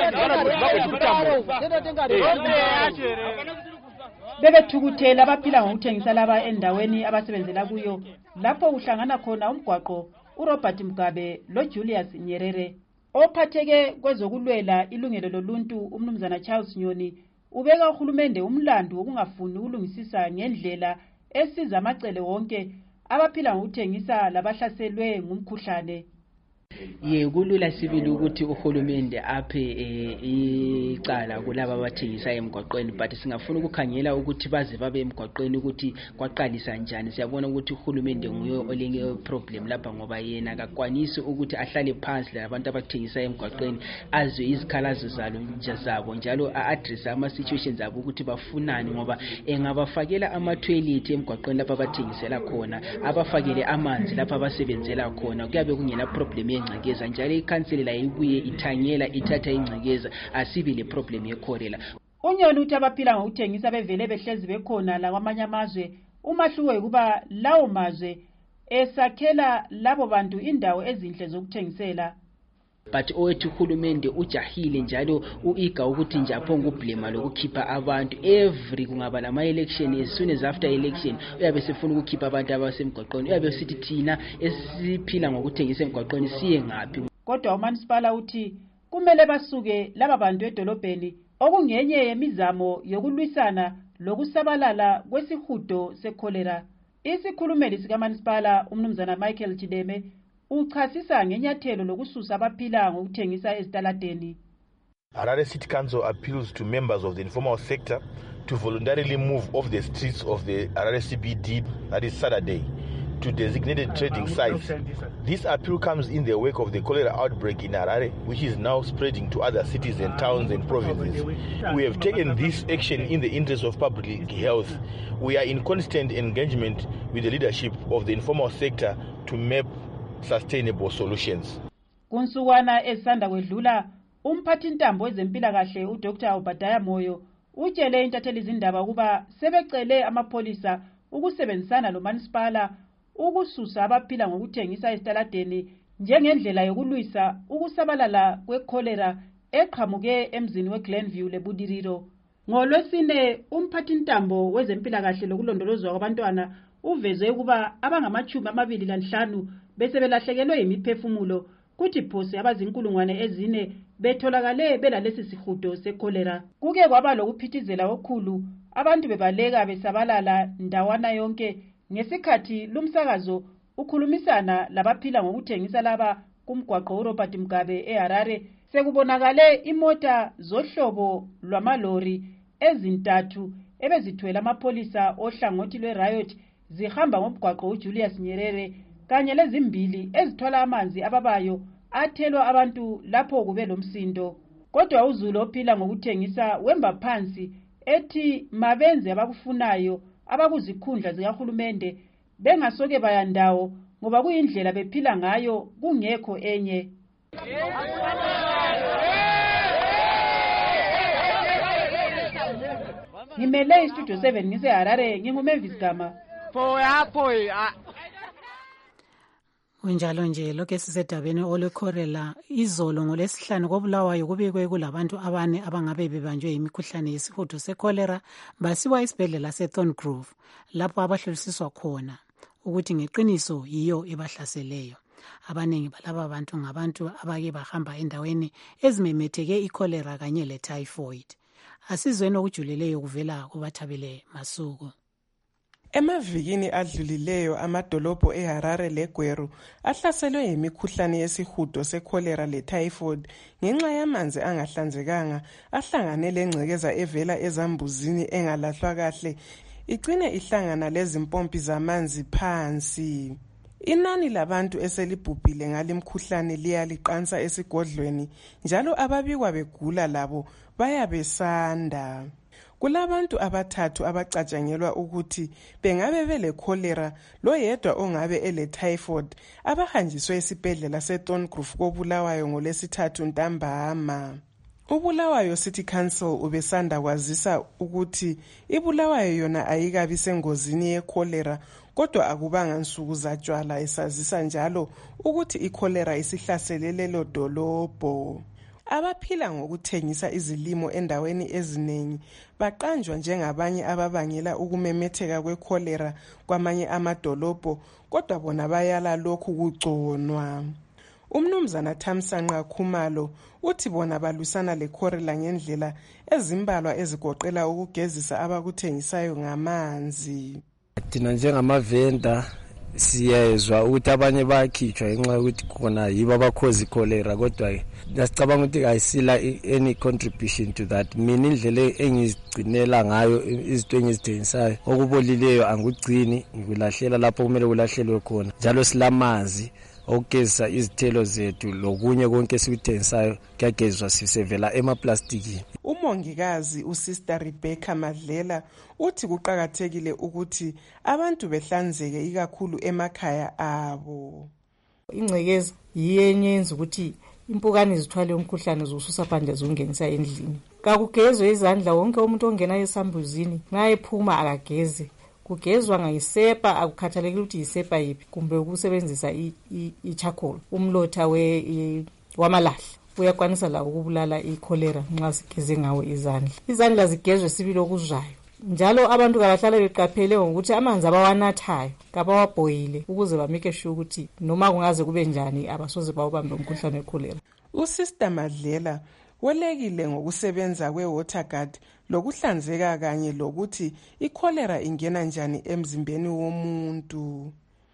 bebethukuthela abaphila ngokuthengisa laba endaweni abasebenzela kuyo lapho uhlangana khona umgwaqo uRobert Mugabe loJulius Nyerere. Ophatheke kwezokulwela ilungelo loluntu umnumzana Charles Nyoni ubeka uhulumende umlando wokungafuni ukulungisisa ngendlela esiza amacele wonke abaphila ngokuthengisa labahlaselwe ngumkhuhlane. Kulula sibili ukuthi uhulumende aphe icala kulabo abathengisa emgwaqweni, but singafuna ukukhangela ukuthi baze babe emgwaqweni ukuthi kwaqalisa njani. Siyabona ukuthi uhulumende nguye olenye problem lapha, ngoba yena akakwanisi ukuthi ahlale phansi labantu abathengisa emgwaqweni azwe izikhalazo zabo njalo a-address ama-situations abo ukuthi bafunani, ngoba engabafakela ama-toilet emgwaqweni lapha abathengisela khona, abafakele amanzi lapha abasebenzela khona, kuyabe kungela problem ingcekeza, njalo ikhanseli la ibuye ithanyela ithatha ingcekeza, asibe le problem yekholera. Unyoni uthi abaphila ngokuthengisa bevele behlezi bekhona la kwamanye amazwe. Umahluko ukuba lawo mazwe esakhela labo bantu indawo ezinhle zokuthengisela. But owethu uhulumende ujahile njalo uiga ukuthi nje aphonga ublema lokukhipha abantu every kungaba lama election, as soon as after election uyabe sefuna ukukhipha abantu abasemgwaqweni, uyabe sithi thina esiphila ngokuthengisa emgwaqweni siye ngaphi. Kodwa uManisipala uthi kumele basuke laba bantu edolobheni okungenye yemizamo yokulwisana lokusabalala kwesihudo sekholera. Isikhulumeli sikaManisipala umnumzana Michael Chideme uchasisa ngenyathelo lokususa abaphila ngokuthengisa ezitaladeni. Harare City Council appeals to members of the informal sector to voluntarily move off the streets of the Harare CBD, that is Saturday, to designated trading sites. This appeal comes in the wake of the cholera outbreak in Harare, which is now spreading to other cities and towns and provinces. We have taken this action in the interest of public health. We are in constant engagement with the leadership of the informal sector to map sustainable solutions. Kunsukwana esanda kwedlula umphathintambo wezempilakahle uDr. Obadiah Moyo utshele intatheli izindaba ukuba sebecele amapholisa ukusebenzisana lomasipala ukususa abaphila ngokuthengisa esitaladeni njengendlela yokulwisa ukusabalala kwekholera eqhamuke emzini weGlenview leBudiriro. NgoLwesine umphathintambo wezempilakahle lokulondolozwa kwabantwana uveze ukuba abangama-25 besebelahlekelwe yimiphefumulo kuthi phose abazinkulungwane ezine betholakale belalesi sihudo sekholera. Kuke kwaba lokuphithizela okukhulu, abantu bebaleka besabalala ndawana yonke ngesikhathi lumsakazo ukhulumisana labaphila ngokuthengisa laba kumgwaqo uRobert Mugabe eHarare. Sekubonakale imota zohlobo lwamalori ezintathu ebezithwele amapholisa ohlangothi lweRiot zihamba ngomgwaqo uJulius Nyerere kanye lezimbili ezithwala amanzi ababayo athelwa abantu lapho kube lomsindo. Kodwa uZulu ophila ngokuthengisa wemba phansi ethi mabenze abakufunayo abakuzikhundla zikahulumende bengasoke bayandawo ngoba kuyindlela bephila ngayo kungekho enye. Ngimele istudio 7 ngiseHarare, nginguMavis Gama. Kunjalo nje lokho sisedabeni olekholera izolo ngoLwesihlanu koBulawayo kubikwe kulabantu abane abangabe bebanjwe imikhuhlane yesihudo sekholera basiwa isibhedlela seThorngrove lapho abahlolisiswa khona ukuthi ngeqiniso yiyo ebahlaseleyo. Abanengi balaba bantu ngabantu abake bahamba endaweni ezimemetheke ikholera kanye letyphoid. Asizweni okujulileyo kuvela kubathabile Masuku. Emavikini adlulileyo amadolobho eHarare leGweru ahlaselwe yimikhuhlane yesihudo sekholera letyphoid ngenxa yamanzi angahlanzekanga ahlangane lengcekeza evela ezambuzini engalahlwa kahle igcine ihlangana lezimpompi zamanzi phansi. Inani labantu eselibhubhile ngalimkhuhlane liyaliqansa esigodlweni njalo ababikwa begula labo bayabesanda. Kulabantu abathathu abacatshangelwa ukuthi bengabe belekholera loyedwa ongabe eletyphoid abahanjiswe esibhedlela seThorngrove koBulawayo ngoLwesithathu ntambama. uBulawayo City Council ubesanda kwazisa ukuthi iBulawayo yona ayikabi sengozini yekholera kodwa akubanga nsuku zatshwala esazisa njalo ukuthi ikholera isihlaselele lo dolobho. Abaphila ngokuthengisa izilimo endaweni eziningi baqanjwa njengabanye ababangela ukumemetheka kwekholera kwamanye amadolobho kodwa bona bayala lokhu kugconwa. Umnumzana Thamsanqa Khumalo uthi bona balwisana lekholera ngendlela ezimbalwa ezigoqela ukugezisa abakuthengisayo ngamanzi. Thina njengamavenda siyezwa ukuthi abanye bayakhitshwa ngenxa yokuthi khona yibo abakhozi ikholera kodwa ngiyacabanga ukuthi ayisila any contribution to that. Mina indlela engizigcinela ngayo izinto engizithengisayo okubolileyo angugcini ngikulahlela lapho kumele kulahlelwe khona njalo silamanzi okugezisa izithelo zethu lokunye konke esikuthengisayo kuyageziswa sisevela emaplastikini. Umongikazi uSister Rebecca Madlela uthi kuqakathekile ukuthi abantu behlanzeke ikakhulu emakhaya abo. Ingcekeza yiyenye yenza ukuthi impukane zithwale umkhuhlane zosusa phandle zongenisa endlini. Kakugezwe izandla wonke umuntu ongena esambuzini nxa ephuma akageze. Kugezwa ngayisepa akukhathalekile ukuthi yisepa yipi kumbe ukusebenzisa i-charcoal umlotha wamalahle uyakwanisa la ukubulala ikholera nxa sigeze ngawo izandla. Izandla zigezwe sibili okuzwayo njalo abantu kabahlale beqaphele ngokuthi amanzi abawanathayo kabawabhoyile ukuze bamike sure ukuthi noma kungaze kube njani abasoze bawubambe umkhuhlane wekholera. uSister Madlela welekile ngokusebenza kweWaterguard lokuhlanzeka kanye lokuthi ikholera ingena njani emzimbeni womuntu.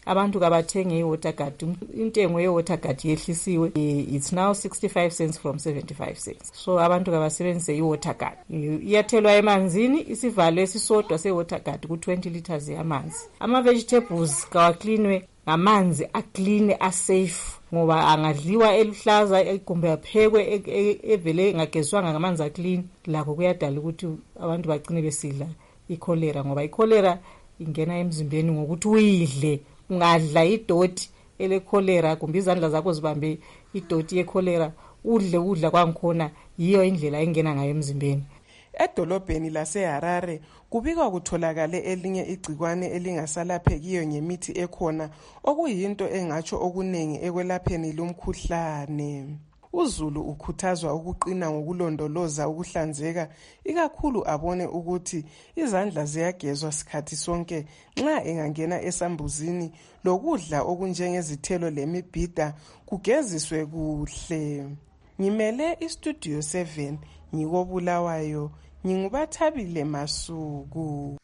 abantu kabathenge i-waterguard. Intengo ye-waterguard yehlisiwe, it's now 65 cents from 75 cents. So abantu kabasebenzise i-waterguard. Iyathelwa emanzini, isivalo esisodwa se-waterguard ku-20 liters yamanzi. Ama-vegetables kawaklinwe ngamanzi akline asafe, ngoba angadliwa eluhlaza kumbe aphekwe evele ngagezwanga ngamanzi aclean, lakho kuyadala ukuthi abantu bagcine besidla ikholera, ngoba ikholera ingena emzimbeni ngokuthi uyidle. Ungadla idoti elekholera kumbe izandla zakho zibambe idoti yekholera, udla kwangikhona, yiyo indlela engena ngayo emzimbeni. Edolobheni laseHarare kubikwa kutholakale elinye igcikwane elingasalaphekiyo ngemithi ekhona, okuyinto engatsho okunengi ekwelapheni lumkhuhlane. uZulu ukhuthazwa ukuqina ngokulondoloza ukuhlanzeka, ikakhulu abone ukuthi izandla ziyagezwa sikhathi sonke nxa engangena esambuzini, lokudla okunjengezithelo lemibhida kugeziswe kuhle. Ngimele iStudio 7 ngikobulawayo, ngingubathabile Masuku.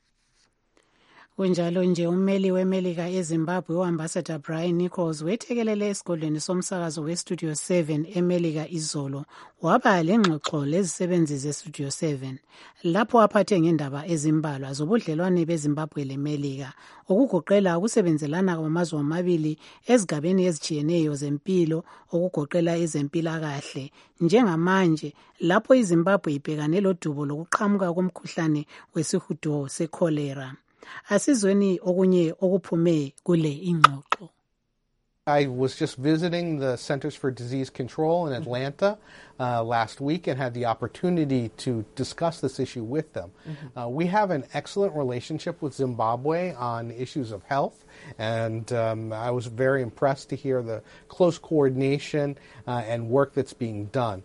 Kunjalo nje ummeli weMelika eZimbabwe uAmbassador Brian Nichols wethekelele esigodlweni somsakazo weStudio 7 eMelika izolo, waba lengxoxo lezisebenzi zeStudio 7 lapho aphathe ngendaba ezimbalwa zobudlelwane beZimbabwe leMelika, okugoqela ukusebenzelana kwamazwe amabili ezigabeni ezitshiyeneyo zempilo, okugoqela ezempilakahle. Njengamanje lapho iZimbabwe ibhekane lodubo lokuqhamuka komkhuhlane wesihudo sekholera. Asizweni okunye okuphume kule ingxoxo. I was just visiting the Centers for Disease Control in Atlanta last week and had the opportunity to discuss this issue with them. We have an excellent relationship with Zimbabwe on issues of health, and I was very impressed to hear the close coordination and work that's being done.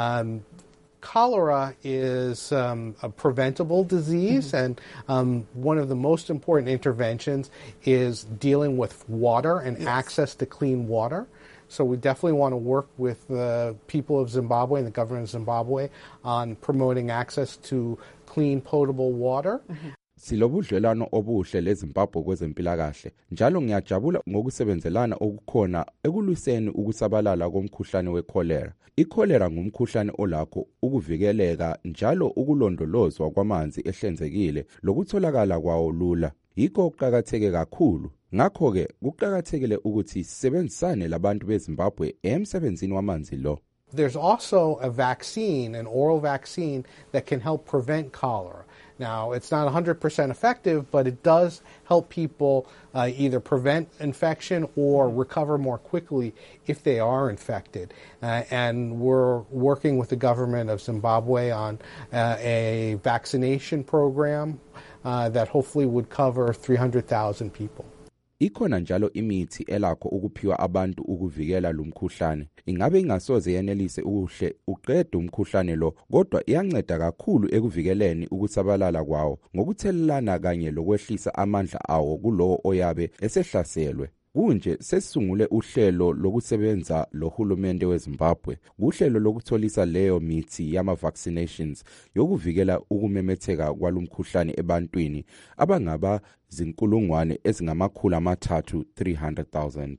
Cholera is a preventable disease, and one of the most important interventions is dealing with water and access to clean water. So we definitely want to work with the people of Zimbabwe and the government of Zimbabwe on promoting access to clean, potable water. Silobudlelwano obuhle leZimbabwe kwezempilakahle, njalo ngiyajabula ngokusebenzelana okukhona ekulwiseni ukusabalala komkhuhlane wekholera. Ikholera ngumkhuhlane olakho ukuvikeleka njalo ukulondolozwa kwamanzi ehlenzekile lokutholakala kwawo lula. Yikho kuqakatheke kakhulu. Ngakho-ke kuqakathekile ukuthi sisebenzisane labantu beZimbabwe emsebenzini wamanzi lo. There's also a vaccine, an oral vaccine, that can help prevent cholera. Now, it's not 100% effective, but it does help people either prevent infection or recover more quickly if they are infected. And we're working with the government of Zimbabwe on a vaccination program that hopefully would cover 300,000 people. Ikhona njalo imithi elakho ukuphiwa abantu ukuvikela lumkhuhlane. Ingabe ingasoze yenelise ukuhle uqede umkhuhlane lo, kodwa iyanceda kakhulu ekuvikeleni ukusabalala kwawo ngokuthelelana kanye lokwehlisa amandla awo kulowo oyabe esehlaselwe. Kunje sesungule uhlelo lokusebenza lohulumende weZimbabwe, uhlelo lokutholisa leyo mithi yama vaccinations yokuvikela ukumemetheka kwalumkhuhlane ebantwini abangaba zinkulungwane ezingamakhulu amathathu 300,000.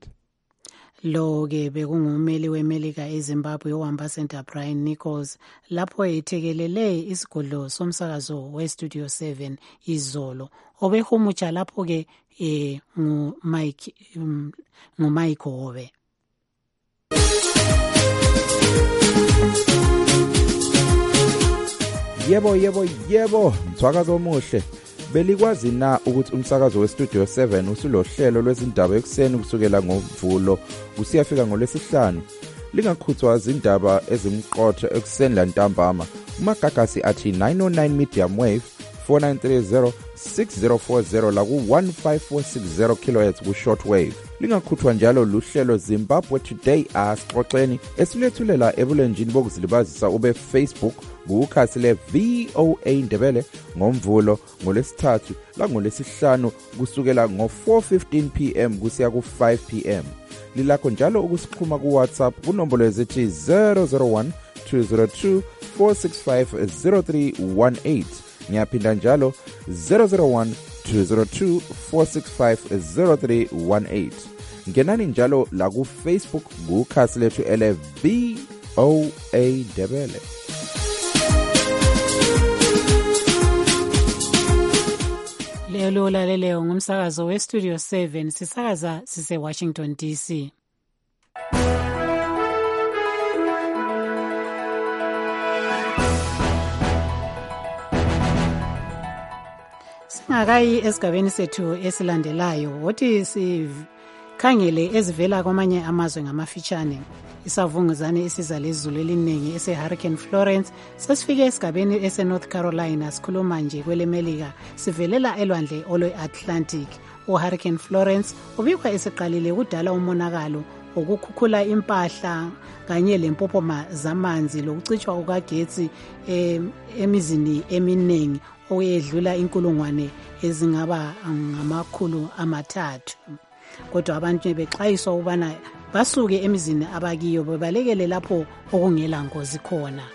Lo-ke bekungumeli weMelika eZimbabwe uAmbassador Brian Nichols lapho ethekelele isigodlo somsakazo weStudio 7 izolo. Obehumutsha lapho-ke ngumike Hobe. Yebo, mthwakazo omuhle. Belikwazi na ukuthi umsakazo weStudio 7 usulohlelo lwezindaba ekuseni kusukela ngoMvulo kusiyafika ngoLwesihlanu? Lingakhuthwa izindaba ezimqotho ekuseni lantambama. Umagagasi athi 909 medium wave 4930 6040 la ku 15460 kHz ku shortwave. Lingakhuthwa njalo luhlelo Zimbabwe Today asixoxeni esilethulela ebulenjini bokuzilibazisa ube Facebook kukhasi le VOA Ndebele ngoMvulo, ngoLwesithathu la ngoLwesihlanu kusukela ngo4:15 PM kusiya ku5 PM. Lilakho njalo ukusixhuma ku WhatsApp kunombolo ezithi 001 202 465 0318. Ngiyaphinda njalo 001 202-465-0318. Ngenani njalo la ku-Facebook kukhasi lethu ele-VOA Ndebele. Lelo laleleyo ngumsakazo weStudio 7 sisakaza sise Washington DC. Singakayi esigabeni sethu esilandelayo wothi sikhangele ezivela kwamanye amazwe ngamafitshane. Isavunguzane isiza lezulu eliningi ese-Hurricane Florence sesifike esigabeni ese-North Carolina. Sikhuluma nje kwelemelika sivelela elwandle olwe-Atlantic. U-Hurricane Florence ubikwa esiqalile ukudala umonakalo ukukhukhula impahla kanye lempophoma zamanzi lokucitshwa kukagetsi emizini eminingi okuyedlula inkulungwane ezingaba ngamakhulu amathathu. Kodwa abantu bexwayiswa ukubana basuke emizini abakiyo bebalekele lapho okungela ngozi khona.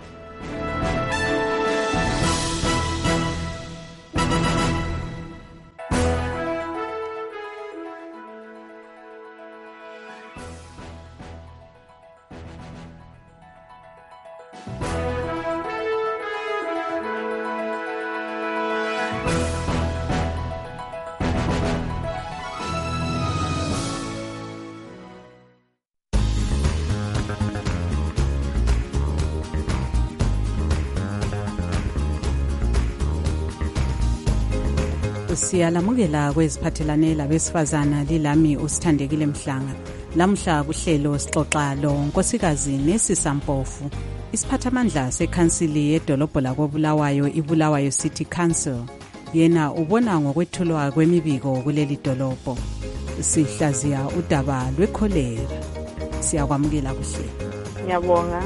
Siyalamukela kweziphathelane labesifazana lilami uSithandekile Mhlanga. Lamhla kuhlelo sixoxa lo nkosikazi Nesisa Mpofu, isiphathamandla sekhansili yedolobho lakoBulawayo iBulawayo City Council. Yena ubona ngokwethulwa kwemibiko kuleli dolobho. Sihlaziya udaba lwekholera. Siyakwamukela kuhle. Ngiyabonga.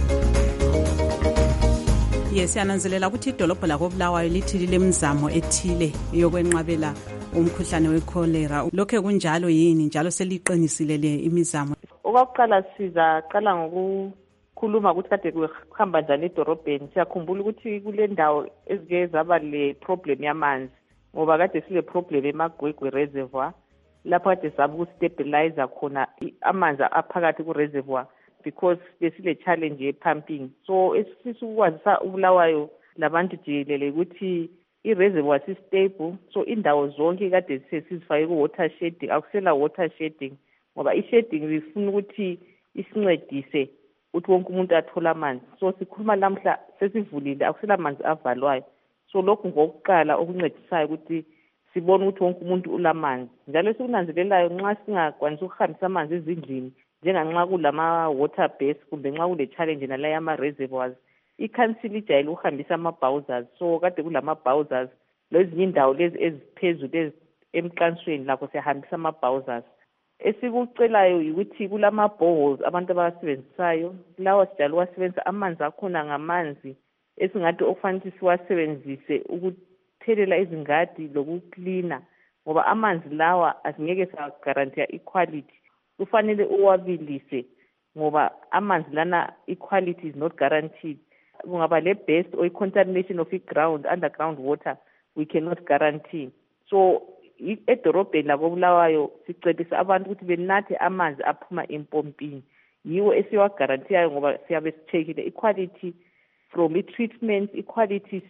Siyananzelela ukuthi idolobho lakoBulawayo lithile imizamo ethile yokwenqabela umkhuhlane wekholera. Lokho kunjalo yini njalo seliqinisile le imizamo? Okokuqala sizaqala ngokukhuluma ukuthi kade kuhamba njani edorobheni. Siyakhumbula ukuthi kule ndawo ezike zaba le problem yamanzi ngoba kade sile problem eMagwegwe reservoir lapho kade sabe ukustabilizer khona amanzi aphakathi ku reservoir because besile challenge ye-pumping. So esifisa ukwazisa uBulawayo labantu jikelele ukuthi i-reservoir si-stable, so indawo zonke kade sesizifake ku-water shedding, akusela water shedding ngoba i-shedding bifuna ukuthi isincedise ukuthi wonke umuntu athole amanzi. So sikhuluma lamhla sesivulile, akusela manzi avalwayo. So lokhu ngokuqala okuncedisayo ukuthi sibone ukuthi wonke umuntu ulamanzi. Njalo esikunanzelelayo nxa singakwanisa ukuhambisa amanzi ezindlini njenganxa kulama water base kumbe nxa kule challenge nalaya ama reservoirs, ikhansili ijayele ukuhambisa ama-bowsers. So kade kulama-bowsers lezinye indawo lezi eziphezulu emqansweni lakho siyahambisa ama-bowsers. Esikucelayo ukuthi kulama-boreholes abantu abawasebenzisayo, lawa sijala uwasebenzisa amanzi akhona ngamanzi esingathi okufanele siwasebenzise ukuthelela izingadi lokuklina ngoba amanzi lawa asingeke sagarantiya equality. Kufanele uwabilise ngoba amanzi lana equality is not guaranteed. Kungaba le best or contamination of ground, underground water we cannot guarantee. So edorobheni lakoBulawayo sicebisa abantu ukuthi benathe amanzi aphuma empompini, yiwo esiwagarantiyayo ngoba siyabe sichekile equality from treatment, equality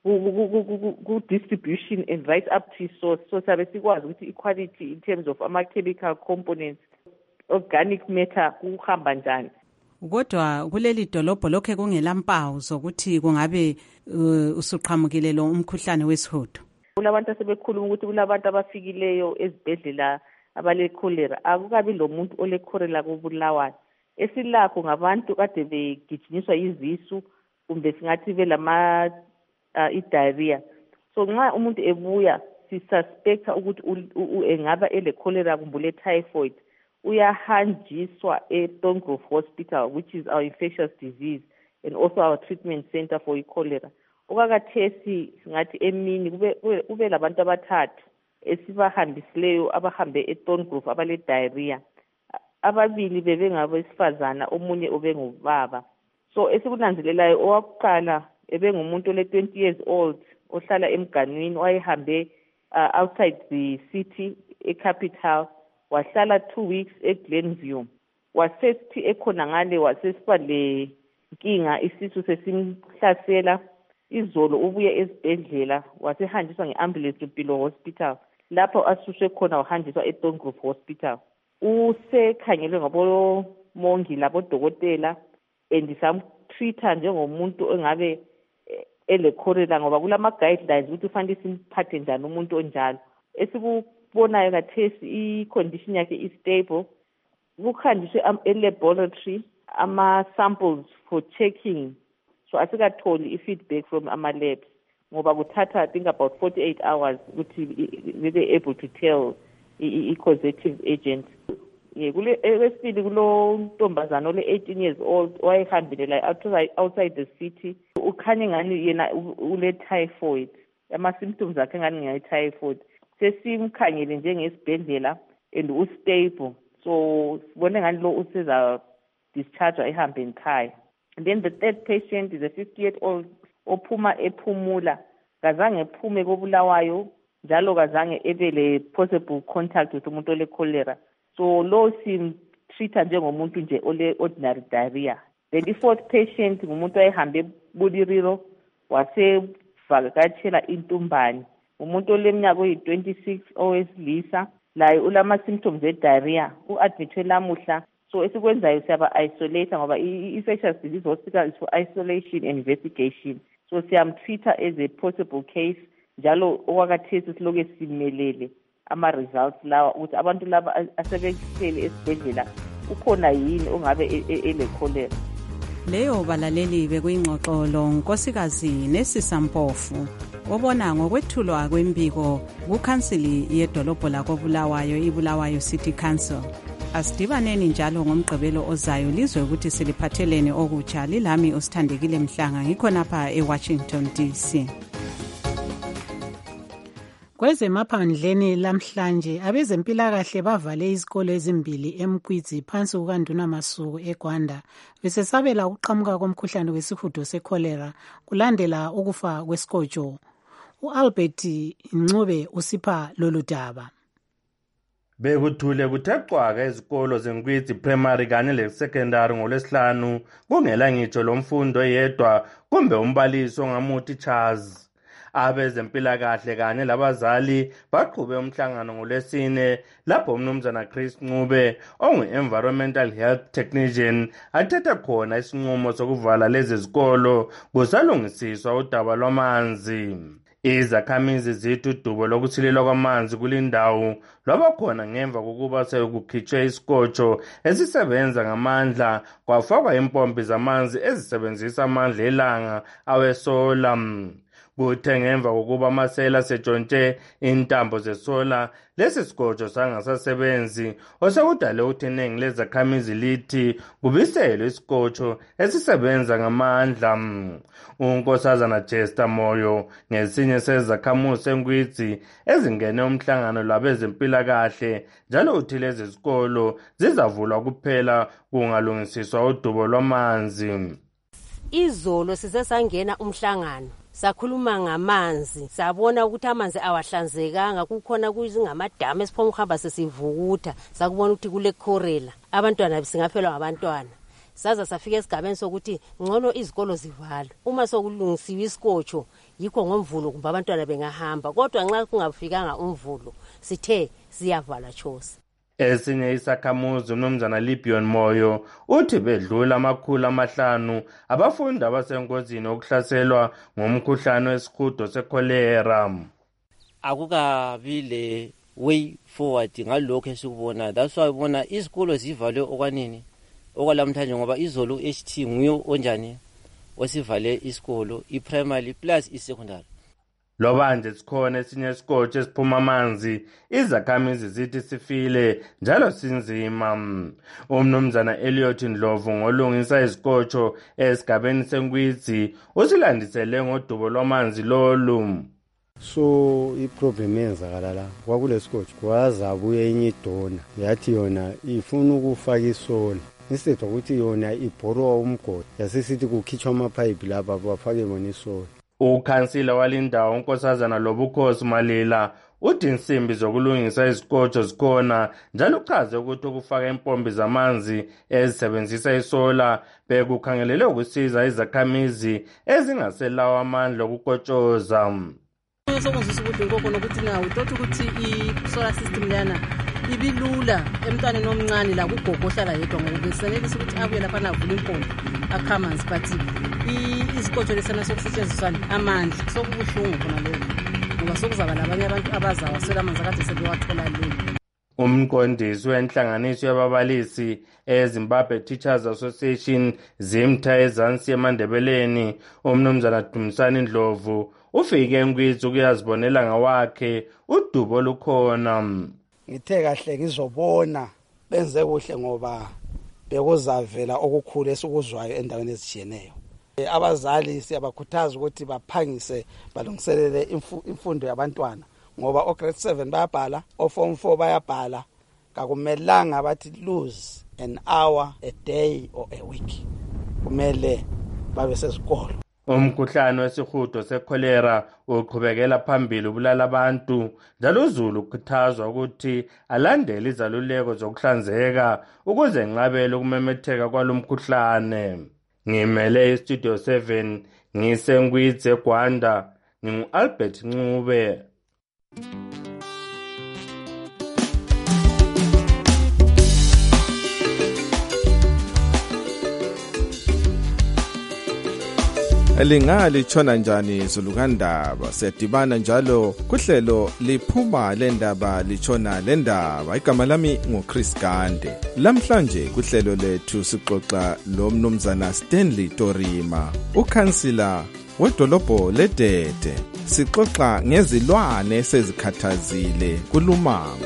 ku-distribution and right up to source. So siyabe sikwazi ukuthi equality in terms of ama-chemical components, organic matter kuhamba njani. Kodwa kuleli dolobho lokho kungelampawu zokuthi kungabe usuqhamukile lo umkhuhlane wesihudo. Kulabantu asebekhuluma ukuthi kulabantu abafikileyo ezibhedlela abale cholera. Akukabi lo muntu ole cholera koBulawayo. Esilakho ngabantu kade begijinyiswa izisu kumbe singathi belama i-diarrhea. So nxa umuntu ebuya sisuspecta ukuthi engaba ele cholera kumbe le typhoid, uyahanjiswa eThorngrove Hospital, which is our infectious disease and also our treatment center for cholera. Okakathesi singathi emini kube labantu abathathu esibahambisileyo abahambe eThorngrove abale diarrhea. Ababili bebengabesifazana, omunye ubengubaba. So esikunanzelelayo owakuqala ebengumuntu ole 20 years old ohlala emganwini, wayehambe outside the city eCapital, wahlala 2 weeks eGlenview. Wasethi ekhona ngale wasesiba le nkinga isisu sesimhlasela. Izolo ubuye esibhedlela wasehanjiswa ngeambulance eMpilo Hospital. Lapho asuswe khona wahanjiswa eThorngrove Hospital. Usekhangelwe ngabomongi labodokotela and samtreata njengomuntu engabe ele-cholera ngoba kulama guidelines ukuthi ufanele simphathe njani umuntu onjalo. Esikubonayo kathesi i-condition yakhe is-stable. Kuhanjiswe e-laboratory ama-samples for checking. So asikatholi i-feedback from ama-labs ngoba kuthatha I think about 48 hours ukuthi be able to tell i-causative agent. Kwesibili kulo ntombazana ole 18 years old wayehambile la outside the city. Ukhanye ngani yena ule typhoid. Ama-symptoms akhe ngani nge-typhoid. Sesimkhangele njengesibhedlela and ustable. So sibone ngani lo useza discharge ehambe nkhaya. And then the third patient is a 50-year-old ophuma ephumula. Kazange ephume koBulawayo njalo kazange ebele possible contact with umuntu ole cholera. So lo simtreata njengomuntu nje ole ordinary diarrhea. Then the fourth patient ngumuntu ayehambe eBuliriro wasevakatshela intumbane. Umuntu oleminyaka oyi-26 owesilisa laye ulama symptoms e-diarrhea. U-admithwe lamuhla. So esikwenzayo siyaba-isolate ngoba i-infectious disease hospital is for isolation and investigation. So siyamtreata as a possible case njalo okwakathesi siloke simelele ama-results lawa ukuthi abantu laba asebehleli esibhedlela ukhona yini ongabe ele-cholera. Leyo balaleli bekuyingxoxo lo Nkosikazi Nesisa Mpofu obona ngokwethulwa kwembiko kukhansili yedolobho lakoBulawayo iBulawayo City Council. Asidibaneni njalo ngomgqibelo ozayo lizwe ukuthi siliphathelene okutsha. Lilami uSithandekile Mhlanga ngikhonapha eWashington DC. Kwezemaphandleni lamhlanje abezempilakahle bavale izikolo ezimbili eMkwidzi phansi kukaNduna Masuku eGwanda besesabela ukuqhamuka komkhuhlane wesihudo secholera kulandela ukufa kwesikotsho. U-Albert Ncube usipha lolu daba. Bekuthule kuthe cwaka ezikolo zeNkwidzi primary kanye le-secondary ngolwesihlanu kungela ngitsho lomfundo yedwa kumbe umbalisi ongamuthi Charles. Abezempilakahle kanye labazali baqhube umhlangano ngolwesine lapho umnumzana Chris Ncube ongu-environmental health technician athethe khona isinqumo sokuvala lezi zikolo kusalungisiswa udaba lwamanzi. Izakhamizi zithi udubo lokusilelwa kwamanzi kulindawo lwabakhona ngemva kokuba sekukhitshwe isikotsho esisebenza ngamandla kwafakwa impompi zamanzi ezisebenzisa amandla elanga awesola. Kuthe ngemva kokuba amasela sejonshe intambo zesola lesi sikotsho sangasasebenzi osekudale ukuthi iningi lezakhamizi lithi kubiselwe isikotsho esisebenza ngamandla. uNkosazana Jester Moyo ngesinye sezakhamuzi seNkwidzi ezingene umhlangano labezempilakahle njalo uthi lezi zikolo zizavulwa kuphela kungalungisiswa udubo lwamanzi. Izolo sisesangena umhlangano sakhuluma ngamanzi sabona ukuthi amanzi awahlanzekanga kukhona kuzingamadamu esiphuma ukuhamba sesivukutha sakubona ukuthi kule cholera abantwana singaphelwa ngabantwana saza safika esigabeni sokuthi ngcono izikolo zivalwe uma sokulungisiwe isikotsho yikho ngomvulo kumbe abantwana bengahamba kodwa nxa kungafikanga umvulo sithe siyavala chose. Esinye isakhamuzi umnumzana Libion Moyo uthi bedlula amakhulu amahlanu abafundi abasengozini okuhlaselwa ngomkhuhlane wesihudo secholera. Akukabi le way forward ngalokho esikubona. That's why ubona izikolo zivalwe okwanini okwalamhlanje ngoba izolo HT nguyo onjani osivale isikolo i-primary plus i-secondary. Loba nje sikhona esinye isikotsho esiphuma amanzi izakhamizi zithi sifile njalo sinzima. Umnumzana Elliot Ndlovu ngolungisa izikotsho esigabeni seNkwidzi usilandisele ngodubo lwamanzi lolu. So iproblem yenzakala la kwakulesikotsho kwazabuya enye idona yathi yona ifuna ukufaka isola instead ukuthi yona ibhorwa umgodi yasisithi kukhitshwa amapipe lapha bafake bona isola. Ukhansila walindawo uNkosazana Lobukhosi Malila uthi insimbi zokulungisa izikotsho zikhona njalo uchaze ukuthi ukufaka impompi zamanzi ezisebenzisa isola bekukhangelele ukusiza izakhamizi ezingaselawo amandla okukotshoza. Sokuzisa ukuthi ngoko nokuthi na utothi ukuthi i-solar system lana ibilula emntwaneni omncane la kugogo ohlala yedwa ngokusenelisa ukuthi abuye lapha navula impompi akhamanzi but izikotsho lesana sokusetshenziswa amandla sokubuhlungu khona lokho ngoba sokuzaba labanye abantu abazawaswela amanzi akade sebewathola lula. Umqondisi wenhlanganiso yababalisi eZimbabwe Teachers Association ZIMTA ezansi eMandebeleni umnumzana Dumisani Ndlovu ufike enkwizi ukuyazibonela ngawakhe udubo olukhona. Ngithe kahle ngizobona benze kuhle ngoba bekuzavela okukhulu esikuzwayo endaweni ezijiyeneyo. Abazali siyabakhuthaza ukuthi baphangise balungiselele imfundo yabantwana ngoba o-grade 7 bayabhala, o-form 4 bayabhala, kakumelanga bathi lose an hour a day or a week. Kumele babe sesikolo. Umkhuhlane wesihudo sekholera uqhubekela phambili ubulala abantu njalo uZulu ukhuthazwa ukuthi alandele izaluleko zokuhlanzeka ukuze enqabele ukumemetheka kwalomkhuhlane. Ngimele iStudio 7 ngiseNgwidze eGwanda ngingu-Albert Ncube. Elingali tshona njani Zulukandaba siyadibana njalo kuhlelo liphuma lendaba litshona lendaba. Igama lami nguChris Gande. Lamhlanje kuhlelo lethu sixoxa lo mnumzana Stanley Torima, ukhansila wedolobho leDede. Sixoxa ngezilwane esezikhathazile kulumango.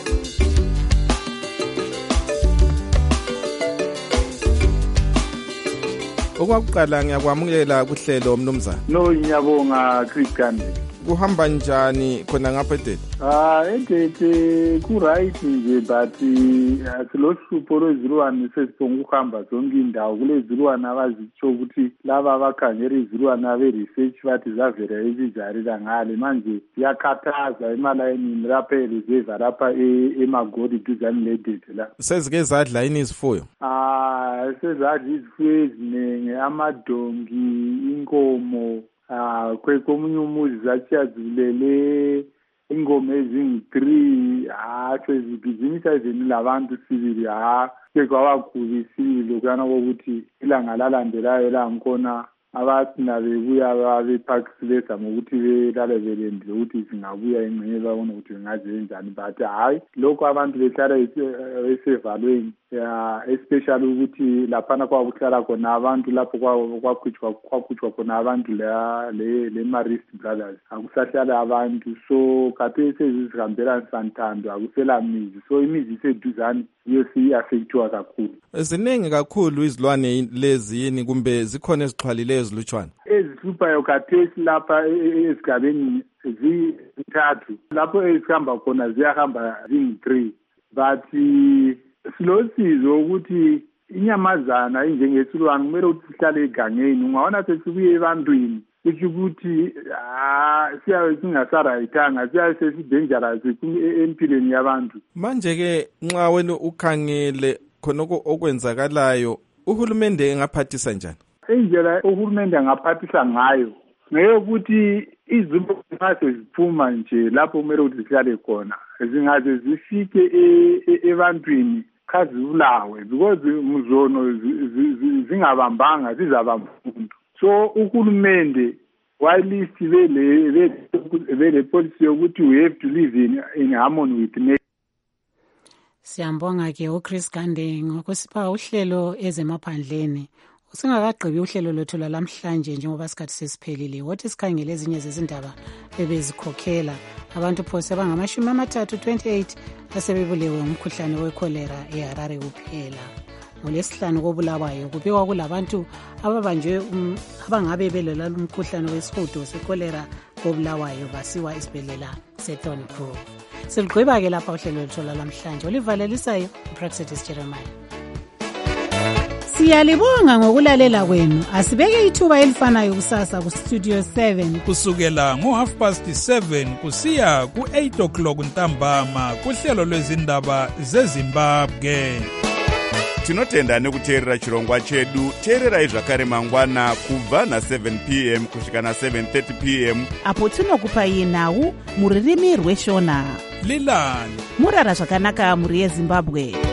Okwakuqala ngiyakwamukela kuhlelo mnumzana. No ngiyabonga Chris Gandhi. Kuhamba njani khona ngapha eDede? eDede ku-right nje but silohlupho lwezilwane sesiphonga ukuhamba zonke indawo. Kulezilwane abazitsho ukuthi laba abakhangela izilwane abe-research bathi zavela ezijarila ngale manje ziyakhathaza emalayinini lapha e-reserve lapha eMagodi duzane leDede la. Sezike zadla yini izifuyo? Sezadla izifuyo eziningi, amadonki, inkomo. Komunye umuzi zathiyazulele ingoma ezingu-3 sezibhizinisa ezeni labantu sibili sekwabakhubisile kuyana kokuthi ilanga lalandelayo langikhona abathina bebuya babephakisile ngokuthi belale belendile ukuthi singabuya engcenye babona ukuthi bengazenjani but hayi lokho abantu behlala esevalweni especially ukuthi laphana kwakuhlala khona abantu lapho kwakhutshwa khona abantu le Marist Brothers akusahlala abantu so kade sezizihambela Santando akusela mizi so imizi iseduzane iyo siyaffectwa kakhulu. Ziningi kakhulu izilwane lezi yini kumbe zikhona ezixhwalileyo ezilutshwana? Ezihluphayo kade lapha esigabeni zithathu lapho ezihamba khona ziyahamba zingu-3 but silosizo ukuthi inyamazana injengesilwane kumele ukuthi sihlale egangeni. Ungaona sesibuye ebantwini kusho ukuthi siyabe singasarayithanga, siyabe sesidangerous empilweni yabantu. Manje-ke nxa wena ukhangele khonoko okwenzakalayo uhulumende engaphathisa njani? Indlela uhulumende angaphathisa ngayo ngeyokuthi izimvu zingaze ziphuma nje lapho kumele ukuthi zihlale khona zingaze zifike ebantwini khazibulawe because mzono zingabambanga zizabamba umuntu. So uhulumende whilst vele policy yokuthi we have to live in harmony with nature. Siyambonga ke uChris Gande ngokusipha uhlelo ezemaphandleni. Singakagqibi uhlelo lwethu lamhlanje njengoba isikhathi sesiphelile. Wothi sikhangele ezinye zezindaba ebezikhokhela abantu phose abangama-28 asebebulewe umkhuhlane wekholera eHarare kuphela. NgoLwesihlanu koBulawayo kubikwa kulabantu ababanjwe abangabe belola umkhuhlane wesihudo sekholera koBulawayo basiwa esibhedlela seThorn Grove. Siligqiba ke lapha uhlelo lwethu lamhlanje olivalelisayo uPraxedis Jeremiah. Siyalibonga ngokulalela kwenu. Asibeke ithuba elifanayo kusasa ku Studio 7 kusukela ngo7:30 kusiya ku8:00 ntambama kuhlelo lwezindaba zeZimbabwe. Tinotenda nekuteerera chirongwa chedu. Teererai zvakare mangwana kubva na7 p.m. kusvika na7:30 p.m. apo tinokupai nhau muririmi rweshona. Lilani murara zvakanaka muri yeZimbabwe.